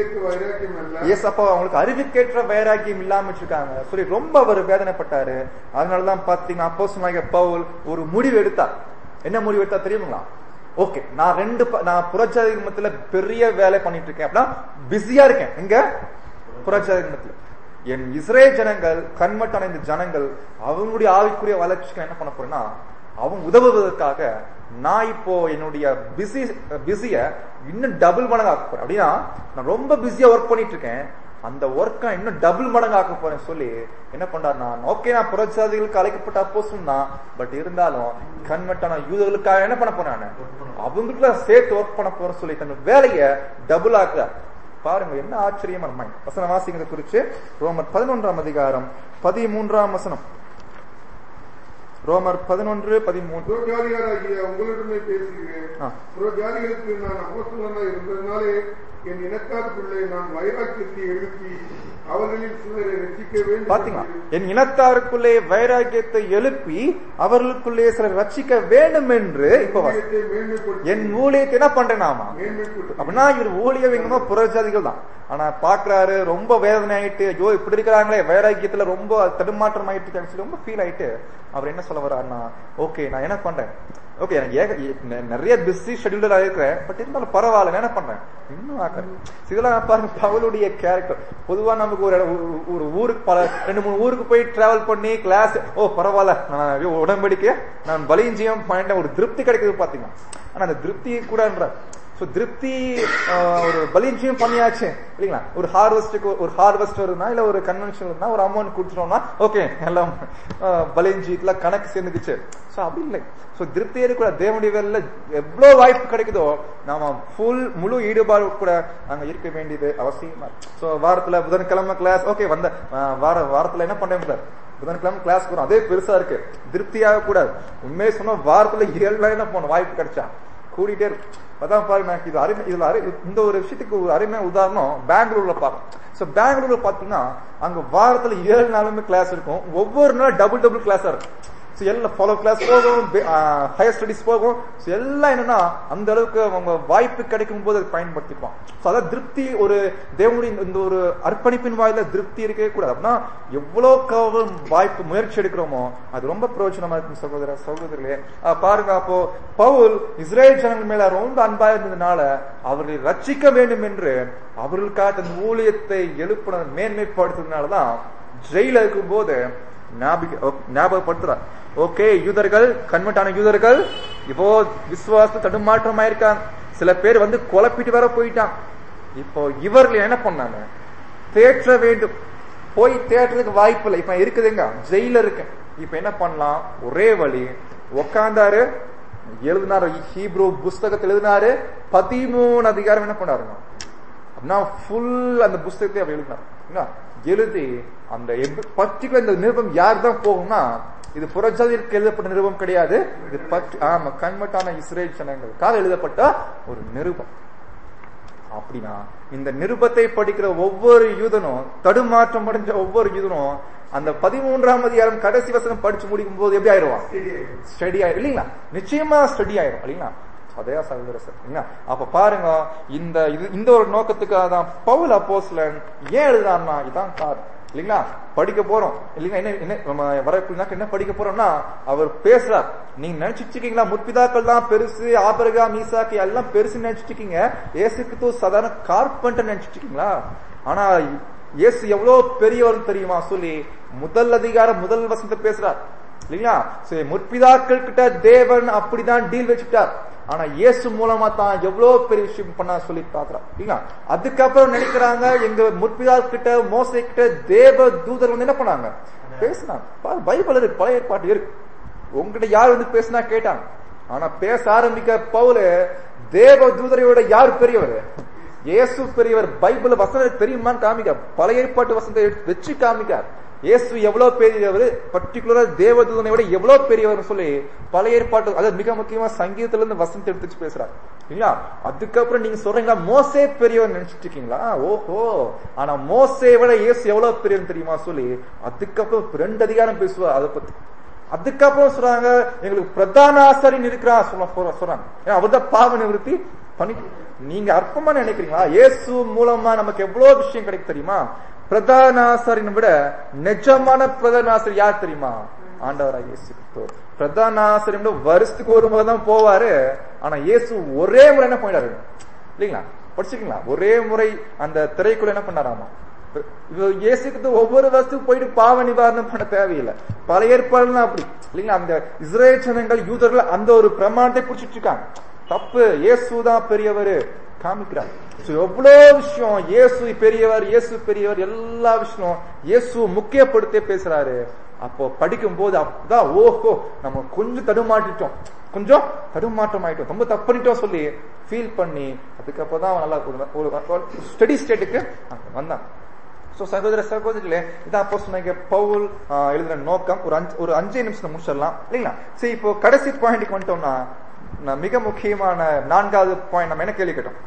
எஸ் அப்ப அவங்களுக்கு அறிவுக்கேற்ற வைராக்கியம் இல்லாம இருக்காங்க சொல்லி ரொம்ப அவர் வேதனைப்பட்டாரு. அதனாலதான் பாத்தீங்கன்னா அப்போஸ்தலனாகிய பவுல் ஒரு முடிவு எடுத்தார். என்ன முடிவு எடுத்தா தெரியுங்களா? ஓகே நான் ரெண்டு நான் புறஜாதி மத்தியில பெரிய வேலை பண்ணிட்டு இருக்கேன் அப்படின்னா பிஸியா இருக்கேன். எங்க புறஜாதி மத்தியில என் இஸ்ரேல் ஜனங்கள் கன்வெர்ட் ஆன இந்த ஜனங்கள் அவங்களுடைய ஆவிக்குரிய வளர்ச்சிக்கு என்ன பண்ண போறேன்னா அவங்க உதவுவதற்காக நான் இப்போ என்னுடைய பிஸி பிஸிய இன்னும் டபுள் மடங்கு ஆக்க போறேன். அப்படின்னா நான் ரொம்ப பிஸியா ஒர்க் பண்ணிட்டு இருக்கேன், அந்த ஒர்க்கை இன்னும் டபுள் மடங்கு ஆக்க போறேன் சொல்லி என்ன பண்றாருன்னா ஓகே நான் புறஜாதிகளுக்கு அழைக்கப்பட்ட அப்போஸ்தலன் தான், பட் இருந்தாலும் கன்வெர்ட் ஆன யூதர்களுக்காக என்ன பண்ண போறேன் அவங்களுக்கு சேர்த்து ஒர்க் பண்ண போறேன் சொல்லி தன் வேலையை டபுள் ஆக்குறார். பாருங்க என்ன ஆச்சரியமான வசன வாசிக்கிறத குறிச்சு ரோமர் பதினொன்றாம் அதிகாரம் பதிமூன்றாம் வசனம். ரோமர் பதினொன்று பதிமூன்று. உங்களுடனே பேசுகிறேன், புறஜாதிகளுக்கு நான் அப்போஸ்தலனாய் இருந்ததினாலே என் இனத்தாருக்குள்ளே நான் வைராக்கியத்தை எழுப்பி அவர்களில் சிலரை ரட்சிக்க வேண்டும். பாத்தீங்களா, என் இனத்தாருக்குள்ளே வைராக்கியத்தை எழுப்பி அவர்களுக்குள்ளே சிலர் ரட்சிக்க வேண்டும் என்று இப்ப என் ஊழியத்தை என்ன பண்றேன் நாமா அப்படின்னா இவர் ஊழியவங்க புறஜாதிகள் தான். ஆனா பாக்குறாரு ரொம்ப வேதனை ஆயிட்டு ஐயோ இப்படி இருக்கிறாங்களே வைராக்கியத்துல ரொம்ப தடுமாற்றம் ஆயிட்டு சொல்லி ரொம்ப ஃபீல் ஆயிட்டு அவர் என்ன சொல்ல வர்றாருன்னா ஓகே நான் என்ன பண்றேன், ஓகே எனக்கு நிறைய பிஸி ஷெட்யூல்டா இருக்கிறேன், பட் இருந்தாலும் பரவாயில்ல என்ன பண்றேன் இன்னும் ஆக்குறேன். இதெல்லாம் பாருங்க பவுலுடைய கேரக்டர். பொதுவா நமக்கு ஒரு ஒரு ஊருக்கு பல ரெண்டு மூணு ஊருக்கு போய் டிராவல் பண்ணி கிளாஸ் ஓ பரவாயில்ல நான் உடம்படிக்கை நான் பலிஞ்சியம் பாயிண்ட் ஒரு திருப்தி கிடைக்குது பாத்தீங்கன்னா. ஆனா அந்த திருப்தி கூடன்ற திருப்தி ஒரு பலிஞ்சியம் பண்ணியாச்சு இல்லைங்களா. ஒரு ஹார்வெஸ்டுக்கு ஒரு ஹார்வெஸ்ட் வருதுன்னா இல்ல ஒரு கன்வென்ஷன் இருந்தா ஒரு அமௌண்ட் கொடுத்துட்டோம்னா ஓகே எல்லாம் பலிஞ்சியத்துல கணக்கு சேர்ந்துக்குச்சு. சோ அப்படி இல்லை. சோ திருப்தியே கூட தேவனுடைய வேலையில எவ்வளவு வாய்ப்பு கிடைக்குதோ நாம ஃபுல் முழு ஈடுபாடு கூட அங்க இருக்க வேண்டியது அவசியமா. சோ வாரத்துல புதன்கிழமை கிளாஸ் ஓகே வந்த வார வாரத்துல என்ன பண்ண முடியாது புதன்கிழமை கிளாஸ் போறோம் அதே பெருசா இருக்கு திருப்தியாக கூடாது. உண்மையை சொன்னா வாரத்துல ஏழு நாள் என்ன போகணும் வாய்ப்பு கிடைச்சா கூடிட்டே இருக்கு. அதான் பாருங்க இது அருமை இதுல இந்த ஒரு விஷயத்துக்கு ஒரு அருமையான உதாரணம் பெங்களூர்ல பார்க்கணும். சோ பெங்களூர்ல பாத்தீங்கன்னா அங்க வாரத்துல ஏழு நாளுமே கிளாஸ் இருக்கும். ஒவ்வொரு நாள் டபுள் டபுள் கிளாஸா இருக்கும். எல்லாம் ஃபாலோ கிளாஸ் போகும், ஹையர் ஸ்டடிஸ் போகும். எல்லாம் என்னன்னா அந்த அளவுக்கு அவங்க வாய்ப்பு கிடைக்கும் போது அதை பயன்படுத்திப்பான். அதான் திருப்தி ஒரு தேவனுடைய இந்த ஒரு அர்ப்பணிப்பின் வாயில திருப்தி இருக்கவே கூடாது. அப்படின்னா எவ்வளவு வாய்ப்பு முயற்சி எடுக்கிறோமோ அது ரொம்ப பிரயோஜனமா இருக்கும் சகோதர சகோதரிகளே. பாருங்க அப்போ பவுல் இஸ்ரேல் ஜனங்கள் மேல ரொம்ப அன்பா இருந்ததுனால அவர்களை ரட்சிக்க வேண்டும் என்று அவர்களுக்காக தன் ஊழியத்தை எழுப்பின மேன்மைப்படுத்துறதுனாலதான் ஜெயில இருக்கும் போது ஞாபகப்படுத்துறார். ஓகே யூதர்கள் கன்வெர்ட் ஆன யூதர்கள் இப்போ விசுவாச தடுமாற்றம் ஆயிருக்காங்க. சில பேர் வந்து குழப்பிட்டு வர போயிட்டாங்க. இப்போ இவர்கள் என்ன பண்ணாங்க தேற்ற வேண்டும். போய் தேற்றதுக்கு வாய்ப்பு இல்லை. இப்ப இருக்குதுங்க ஜெயில இருக்கு. இப்ப என்ன பண்ணலாம் ஒரே வழி உக்காந்தாரு எழுதினாரு ஹீப்ரூ புஸ்தகத்தில் எழுதினாரு பதிமூணு அதிகாரம் என்ன பண்ணாருங்க அப்படின்னா ஃபுல் அந்த புஸ்தகத்தை அவர் எழுதினார். எழுதி அந்த பர்டிகுலர் இந்த நிருபம் யார் தான் போகும்னா இது புறஜாதிற்கு எழுதப்பட்ட நிருபம் கிடையாது. இது ஆமா கன்வெர்ட்டான இஸ்ரேல் ஜனங்களுக்காக எழுதப்பட்ட ஒரு நிருபம். அப்படின்னா இந்த நிருபத்தை படிக்கிற ஒவ்வொரு யூதனும், தடுமாற்றம் அடைஞ்ச ஒவ்வொரு யூதனும் அந்த பதிமூன்றாம் அதிகாரம் கடைசி வசனம் படிச்சு முடிக்கும் போது எப்படி ஆயிடுவான்? ஸ்டடி ஆயிரும் இல்லைங்களா? நிச்சயமா ஸ்டடி ஆயிரும் இல்லைங்களா? அதே சகோதர சார். அப்ப பாருங்க, இந்த இது இந்த ஒரு நோக்கத்துக்காக தான் பவுல் அப்போஸ்தலன் ஏன் எழுதுறான்னா இதான் காரணம் இல்லைங்களா? படிக்க போறோம் இல்லைங்களா? என்ன என்ன நம்ம வரக்குள்ளாக்க என்ன படிக்க போறோம்னா, அவர் பேசுறார். நீங்க நினைச்சிட்டு இருக்கீங்களா முற்பிதாக்கள் தான் பெருசு, ஆபிரகாம் ஈசாக்கு எல்லாம் பெருசு நினைச்சிட்டு இருக்கீங்க. இயேசுக்கு சாதாரண கார்பெண்டர் நினைச்சிட்டு இருக்கீங்களா? ஆனா இயேசு எவ்வளவு பெரியவர் தெரியுமா சொல்லி முதல் அதிகாரம் முதல் வசனத்தை பேசுறார் இல்லைங்களா? சரி, முற்பிதாக்கள் கிட்ட தேவன் அப்படிதான் டீல் வச்சுட்டார். ஆனா இயேசு மூலமா தான் எவ்வளவு பெரிய விஷயம் பண்ண சொல்லி பாக்குறான் இல்லைங்களா? அதுக்கப்புறம் நினைக்கிறாங்க எங்க முற்பிதாக்கள் கிட்ட மோசே கிட்ட தேவ தூதர் வந்து என்ன பண்ணாங்க? பேசினாங்க. பைபிள் இருக்கு, பழைய ஏற்பாடு இருக்கு. உங்ககிட்ட யார் வந்து பேசினா கேட்டாங்க. ஆனா பேச ஆரம்பிக்க பவுல் தேவ தூதரையோட யார் பெரியவர்? இயேசு பெரியவர். பைபிள் வசனம் தெரியுமான்னு காமிக்க, பழைய ஏற்பாட்டு வசனத்தை வச்சு காமிக்கார். இயேசு எவ்வளவு பெரியவர், பர்டிகுலரா தேவதூதனை விட எவ்வளவு பெரியவர் சொல்லி பழைய ஏற்பாட்டு, அதாவது மிக முக்கியமா சங்கீதத்துல இருந்து வசனத்தை எடுத்து பேசுறாரு இல்லைங்களா? அதுக்கப்புறம் நீங்க சொல்றீங்களா மோசே பெரியவர் நினைச்சிட்டு இருக்கீங்களா? ஓஹோ, ஆனா மோசே விட இயேசு எவ்வளவு பெரியவர் தெரியுமா சொல்லி அதுக்கப்புறம் ரெண்டு அதிகாரம் பேசுவார் அதை பத்தி. அதுக்கப்புறம் சொல்றாங்க எங்களுக்கு பிரதான ஆசாரியன் இருக்கிறான் சொல்ல சொல்றாங்க. அவர் தான் பாவ நிவர்த்தி பண்ணி. நீங்க அற்பமா நினைக்கிறீங்களா? இயேசு மூலமா நமக்கு எவ்வளவு விஷயம் கிடைக்கும் தெரியுமா? பிரதான ஆசாரியனை விட நிஜமான பிரதான ஆசாரியர் யார் தெரியுமா? ஆண்டவராக இயேசு கிறிஸ்து. பிரதான ஆசாரியன் வருஷத்துக்கு ஒரு முறை தான் போவாரு. ஆனா இயேசு ஒரே முறை என்ன பண்ணிடாரு இல்லைங்களா? படிச்சுக்கீங்களா? ஒரே முறை அந்த திரைக்குள்ள என்ன பண்ணாராமா? இயேசுக்கு ஒவ்வொரு வருஷத்துக்கு போயிட்டு பாவ நிவாரணம் பண்ண தேவையில்லை. பழைய ஏற்பாடுலாம் அப்படி இல்லைங்களா? அந்த இஸ்ரேல் ஜனங்கள் யூதர்கள் அந்த ஒரு பிரமாணத்தை பிடிச்சிட்டு இருக்காங்க. தப்பு. இயேசுதான் பெரியவர் காமிக்கிறார். எவ்வளவு விஷயம் இயேசு பெரியவர், இயேசு பெரியவர், எல்லா விஷயம் இயேசு முக்கியப்படுத்தி பேசுறாரு. அப்போ படிக்கும் போது அப்பதான் ஓஹோ நம்ம கொஞ்சம் தடுமாட்டிட்டோம், கொஞ்சம் தடுமாற்றம் ஆயிட்டோம், ரொம்ப தப்பிட்டோம் சொல்லி ஃபீல் பண்ணி அதுக்கப்புறம் நல்லா ஒரு ஸ்டடி ஸ்டேட்டுக்கு வந்தாங்க. சோ சகோதர சகோதரிகளே, இதான் அப்போ சொன்ன பவுல் எழுதுற நோக்கம். ஒரு அஞ்சு ஒரு அஞ்சே நிமிஷம் முடிச்சிடலாம் இல்லைங்களா? சரி, இப்போ கடைசி பாயிண்ட்க்கு வந்துட்டோம்னா மிக முக்கியமான நான்காவது பாயிண்ட் நம்ம என்ன கேள்வி கேட்டோம்?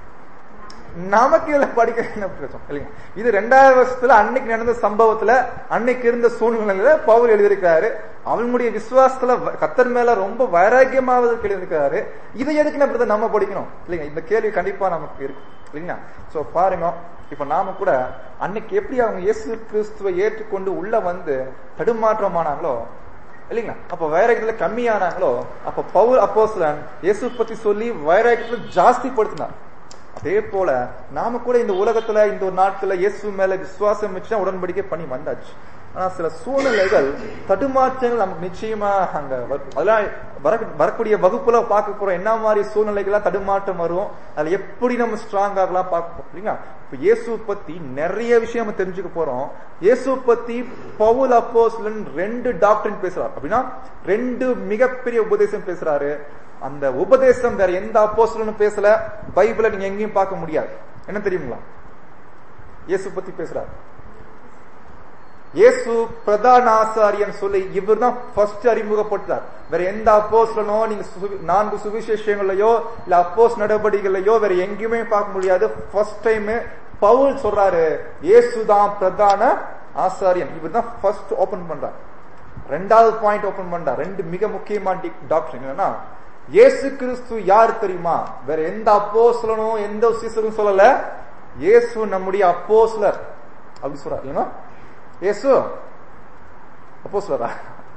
நமக்கு இதுல படிக்க என்ன பிரச்சனை இல்லைங்க? இது ரெண்டாயிரம் வருஷத்துல அன்னைக்கு நடந்த சம்பவத்துல அன்னைக்கு இருந்த சூழ்நிலையில பவுல் எழுதியிருக்காரு. அவனுடைய விசுவாசத்துல கர்த்தர் மேல ரொம்ப வைராக்கியமாவதற்கு எழுதியிருக்காரு. இதை எதுக்கு நம்ம நம்ம படிக்கணும் இல்லைங்க? இந்த கேள்வி கண்டிப்பா நமக்கு இருக்கு இல்லைங்களா? சோ பாருங்க, இப்ப நாம கூட அன்னைக்கு எப்படி அவங்க இயேசு கிறிஸ்துவை ஏற்றுக்கொண்டு உள்ள வந்து தடுமாற்றமானாங்களோ இல்லைங்களா? அப்ப வைராக்கியத்துல கம்மியானாங்களோ, அப்ப பவுல் அப்போஸ்தலன் இயேசு பத்தி சொல்லி வைராக்கியத்தை ஜாஸ்தி படுத்தினார். அதே போல நாம கூட இந்த உலகத்துல இந்த ஒரு நாட்கள்ல இயேசு மேல விசுவாசம் வச்சுதான் உடன்படிக்கை பண்ணி வந்தாச்சு. ஆனா சில சூழ்நிலைகள் தடுமாற்றங்கள் நமக்கு நிச்சயமா அங்க அதெல்லாம் வரக்கூடிய வகுப்புல பார்க்க போறோம். என்ன மாதிரி சூழ்நிலைகள்லாம் தடுமாற்றம் வரும், அதுல எப்படி நம்ம ஸ்ட்ராங் ஆகலாம் பார்க்க இல்லைங்களா? இப்ப இயேசு பத்தி நிறைய விஷயம் நம்ம தெரிஞ்சுக்க போறோம். இயேசு பத்தி பவுல் அப்போஸ்தலன் ரெண்டு டாக்டரின் பேசுறாரு. அப்படின்னா ரெண்டு மிகப்பெரிய உபதேசம் பேசுறாரு. அந்த உபதேசம் வேற எந்த அப்போஸ்தலனும் பேசல. பைபிள நீங்க எங்கேயும் பார்க்க முடியாது. என்ன தெரியுங்களா? இயேசு பத்தி பேசுறாரு. இயேசு பிரதான ஆசாரியன் சொல்லி இவர் தான் ஃபர்ஸ்ட் அறிமுகப்படுத்தார். வேற எந்த அப்போஸ்தலனோ நீங்க நான்கு சுவிசேஷங்களையோ இல்ல அப்போஸ் நடவடிக்கைகளையோ வேற எங்கேயுமே பார்க்க முடியாது. ஃபர்ஸ்ட் டைம் பவுல் சொல்றாரு இயேசு தான் பிரதான ஆசாரியன். இவர் தான் ஃபர்ஸ்ட் ஓபன் பண்றார். ரெண்டாவது பாயிண்ட் ஓபன் பண்றார். ரெண்டு மிக முக்கியமான டாக்டர் என்னன்னா, இயேசு கிறிஸ்து யார் தெரியுமா? வேற எந்த அப்போஸ்தலனோ எந்த சீசரும் சொல்லல. இயேசு நம்முடைய அப்போஸ்தலர் அப்படி சொல்றாரு. ஏன்னா இயேசு அப்போஸ்தலரா?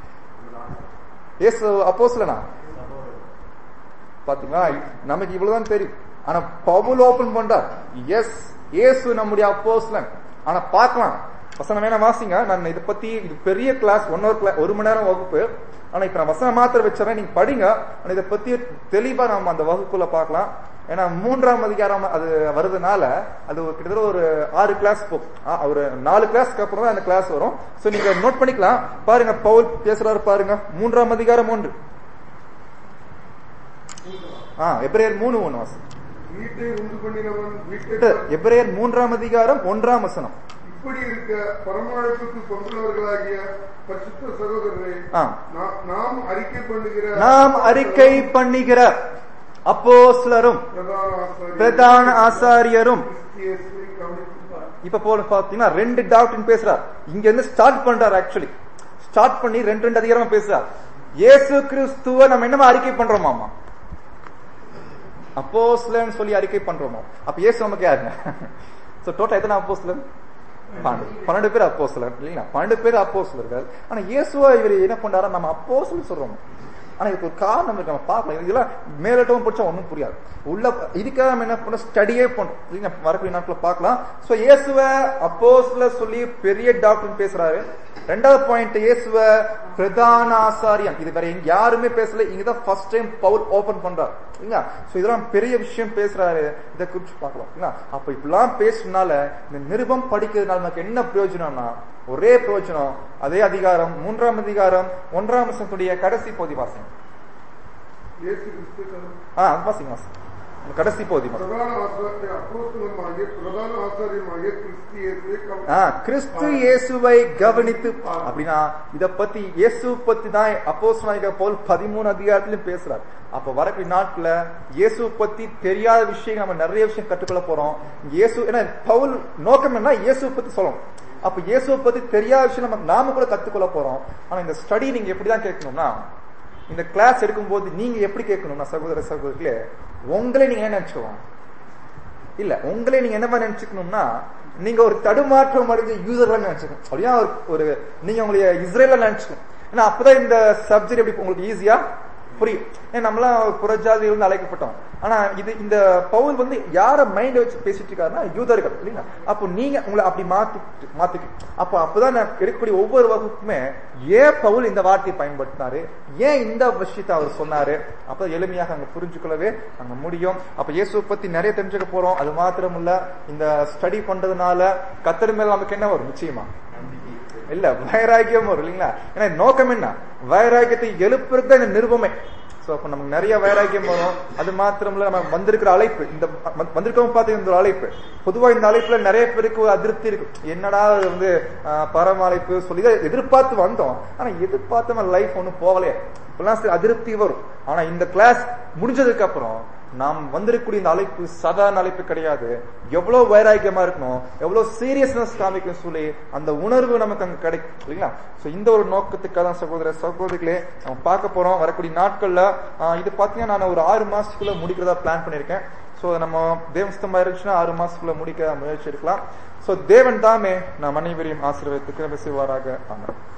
இயேசு அப்போஸ்தலனா? பாத்தீங்களா? நமக்கு இவ்வளவுதான் தெரியும். ஆனா பவுல் ஓபன் பண்றார், எஸ் இயேசு நம்முடைய அப்போஸ்தலன். ஆனா பார்க்கலாம், வசனம் வேணா வாசிங்க. நான் இதை பத்தி இது பெரிய கிளாஸ், ஒன் ஹவர் கிளாஸ், ஒரு மணி நேரம் வகுப்பு. ஆனா இப்ப நான் வசனம் மாத்திரம் வச்சிடறேன், நீங்க படிங்க. ஆனா இதை பத்தி தெளிவா நம்ம அந்த வகுப்புல பார்க்கலாம். ஏன்னா மூன்றாம் அதிகாரம் அது வருதுனால அது கிட்டத்தட்ட ஒரு ஆறு கிளாஸ் போகும். ஒரு நாலு கிளாஸ்க்கு அப்புறம் தான் அந்த கிளாஸ் வரும். சோ நீங்க நோட் பண்ணிக்கலாம். பாருங்க பவுல் பேசுறாரு பாருங்க. மூன்றாம் அதிகாரம் ஒன்று. ஆஹ் எபிரேயர் மூணு ஒண்ணு வாசி. எபிரேயர் மூன்றாம் அதிகாரம் ஒன்றாம் வசனம். இப்படி இருக்க பரமழைப்புக்கு கொண்டுள்ளவர்களாகிய பரிசுத்த சகோதரரே, ஆ. நா- நாம் அறிக்கை பண்ணுகிற நாம் அறிக்கை பண்ணுகிற அப்போஸ்தலரும் பிரதான ஆசாரியரும் பிரதான ஆசாரியரும் கிறிஸ்து இயேசுவை கவனித்துப்பார். இப்ப போல பாத்தீங்கன்னா ரெண்டு டாக்டர் பேசுறார். இங்க இருந்து ஸ்டார்ட் பண்றாரு. ஆக்சுவலி ஸ்டார்ட் பண்ணி ரெண்டு ரெண்டு அதிகாரமா பேசுறார். இயேசு கிறிஸ்துவ நம்ம என்னமா அறிக்கை பண்றோமாமா? அப்போஸ்தலன் சொல்லி அறிக்கை பண்றோமா? அப்ப இயேசு நமக்கு யாருங்க? சோ டோட்டல் எத்தனை அப்போஸ்தலன்? பன்னெண்டு பேர் அப்போஸ்தலர் இல்லைங்களா? பன்னெண்டு பேர் அப்போஸ்தலர்கள். ஆனா இயேசுவா இவர் என்ன பண்றாரு? நம்ம அப்போஸ்தலன் சொல்றோம். ஆனா இதுக்கு ஒரு காரணம் இருக்கு, நம்ம பார்க்கலாம். இதெல்லாம் மேலோட்டமா படிச்சா ஒன்னும் புரியாது. உள்ள இதுக்காக நம்ம என்ன பண்ண ஸ்டடியே பண்றோம் இல்லைங்க. வரக்கூடிய நாட்கள் பார்க்கலாம். சோ இயேசுவ அப்போஸ்தலர் சொல்லி பெரிய டாக்டர் பேசுறாரு. ரெண்டாவது பாயிண்ட், இயேசுவ பிரதான ஆசாரியன். இது வேற எங்க யாருமே பேசல. இங்கதான் ஃபர்ஸ்ட் டைம் பவுல் ஓபன் பண்றாரு இல்லைங்களா? சோ இதெல்லாம் பெரிய விஷயம் பேசுறாரு. இதை குறிச்சு பார்க்கலாம் இல்லைங்களா? அப்ப இப்பெல்லாம் பேசுனால இந்த நிருபம் படிக்கிறதுனால நமக்கு என்ன பிரயோஜனம்னா ஒரே பிரயோஜனம். அதே அதிகாரம் மூன்றாம் அதிகாரம் ஒன்றாம் வசனத்துடைய கடைசி பகுதி வாசம். இயேசு கிறிஸ்து ஆஹ் வாசிங்க வாசிங்க கடைசி பகுதி வாசிங்க. பிரதான ஆசாரிய அப்போஸ்தலமாகிய பிரதான ஆசாரியமாகிய கிறிஸ்து இயேசுவை கவனித்து- ஆஹ் கிறிஸ்து இயேசுவை கவனித்து அப்படின்னா இத பத்தி இயேசு பத்தி தான் அப்போஸ்தலனாகிய பவுல் பதிமூணு அதிகாரத்திலும் பேசுறார். அப்ப வரக்கூடிய நாட்கள இயேசு பத்தி தெரியாத விஷயம் நம்ம நிறைய விஷயம் கற்றுக்கொள்ள போறோம். இயேசு ஏன்னா பவுல் நோக்கம் என்ன? இயேசு பத்தி சொல்லணும். அப்ப இயேசுவை பத்தி தெரியாத விஷயம் நம்ம நாம கூட கத்துக்கொள்ள போறோம். ஆனா இந்த ஸ்டடி நீங்க எப்படிதான் கேட்கணும்னா, இந்த கிளாஸ் எடுக்கும் போது நீங்க எப்படி கேட்கணும்னா சகோதர சகோதரிகளே, உங்களே நீங்க என்ன நினைச்சுக்கோங்க இல்ல உங்களே நீங்க என்ன நினைச்சுக்கணும்னா, நீங்க ஒரு தடுமாற்றம் அடைஞ்ச யூசர்ல நினைச்சுக்கணும். அப்படியா ஒரு நீங்க உங்களுடைய இஸ்ரேல நினைச்சுக்கணும். ஏன்னா அப்பதான் இந்த சப்ஜெக்ட் எப்படி உங்களுக்கு ஈஸியா புரியும். ஏன்னா நம்மளாம் புறஜாதியில இருந்து அழைக்கப்பட்டோம். ஆனா இது இந்த பவுல் வந்து யார மைண்ட் வச்சு பேசிட்டு இருக்காருன்னா யூதர்கள் இல்லைங்களா? அப்போ நீங்க உங்களை அப்படி மாத்தி மாத்திக்கு அப்ப அப்பதான் நான் எடுக்கக்கூடிய ஒவ்வொரு வகுப்புமே ஏன் பவுல் இந்த வார்த்தையை பயன்படுத்தினாரு, ஏன் இந்த விஷயத்தை அவர் சொன்னாரு, அப்ப எளிமையாக அங்க புரிஞ்சுக்கொள்ளவே அங்க முடியும். அப்ப இயேசுவை பத்தி நிறைய தெரிஞ்சுக்க போறோம். அது மாத்திரம் இல்ல, இந்த ஸ்டடி பண்றதுனால கர்த்தர் மேல நமக்கு என்ன வரும்? நிச்சயமா இல்ல வைராக்கியம் வரும் இல்லைங்களா? ஏன்னா நோக்கம் என்ன? வைராக்கியத்தை எழுப்புறது தான் இந்த நிருபமே. சோ அப்ப நமக்கு நிறைய வைராக்கியம் வரும். அது மாத்திரம் இல்ல, நம்ம வந்திருக்கிற அழைப்பு, இந்த வந்திருக்கவங்க பாத்தீங்கன்னா இந்த அழைப்பு பொதுவா இந்த அழைப்புல நிறைய பேருக்கு ஒரு அதிருப்தி இருக்கு. என்னடா வந்து பரம அழைப்பு சொல்லி எதிர்பார்த்து வந்தோம், ஆனா எதிர்பார்த்த லைஃப் ஒண்ணும் போகலையே, இப்பெல்லாம் அதிருப்தி வரும். ஆனா இந்த கிளாஸ் முடிஞ்சதுக்கு அப்புறம் நாம் வந்திருக்கக்கூடிய இந்த அழைப்பு சாதாரண அழைப்பு கிடையாது. எவ்வளவு வைராக்கியமா இருக்கணும், எவ்வளவு சீரியஸ்னஸ் காமிக்கும் சொல்லி அந்த உணர்வு நமக்கு அங்க கிடைக்கும் இல்லைங்களா? சோ இந்த ஒரு நோக்கத்துக்காக தான் சகோதர சகோதரிகளே நம்ம பார்க்க போறோம் வரக்கூடிய நாட்கள்ல. இது பாத்தீங்கன்னா நான் ஒரு ஆறு மாசத்துக்குள்ள முடிக்கிறதா பிளான் பண்ணிருக்கேன். சோ நம்ம தேவஸ்தமா இருந்துச்சுன்னா ஆறு மாசத்துக்குள்ள முடிக்க முயற்சி எடுக்கலாம். சோ தேவன் தாமே நாம் அனைவரையும் ஆசீர்வதித்து கிருபை செய்வாராக. ஆமென்.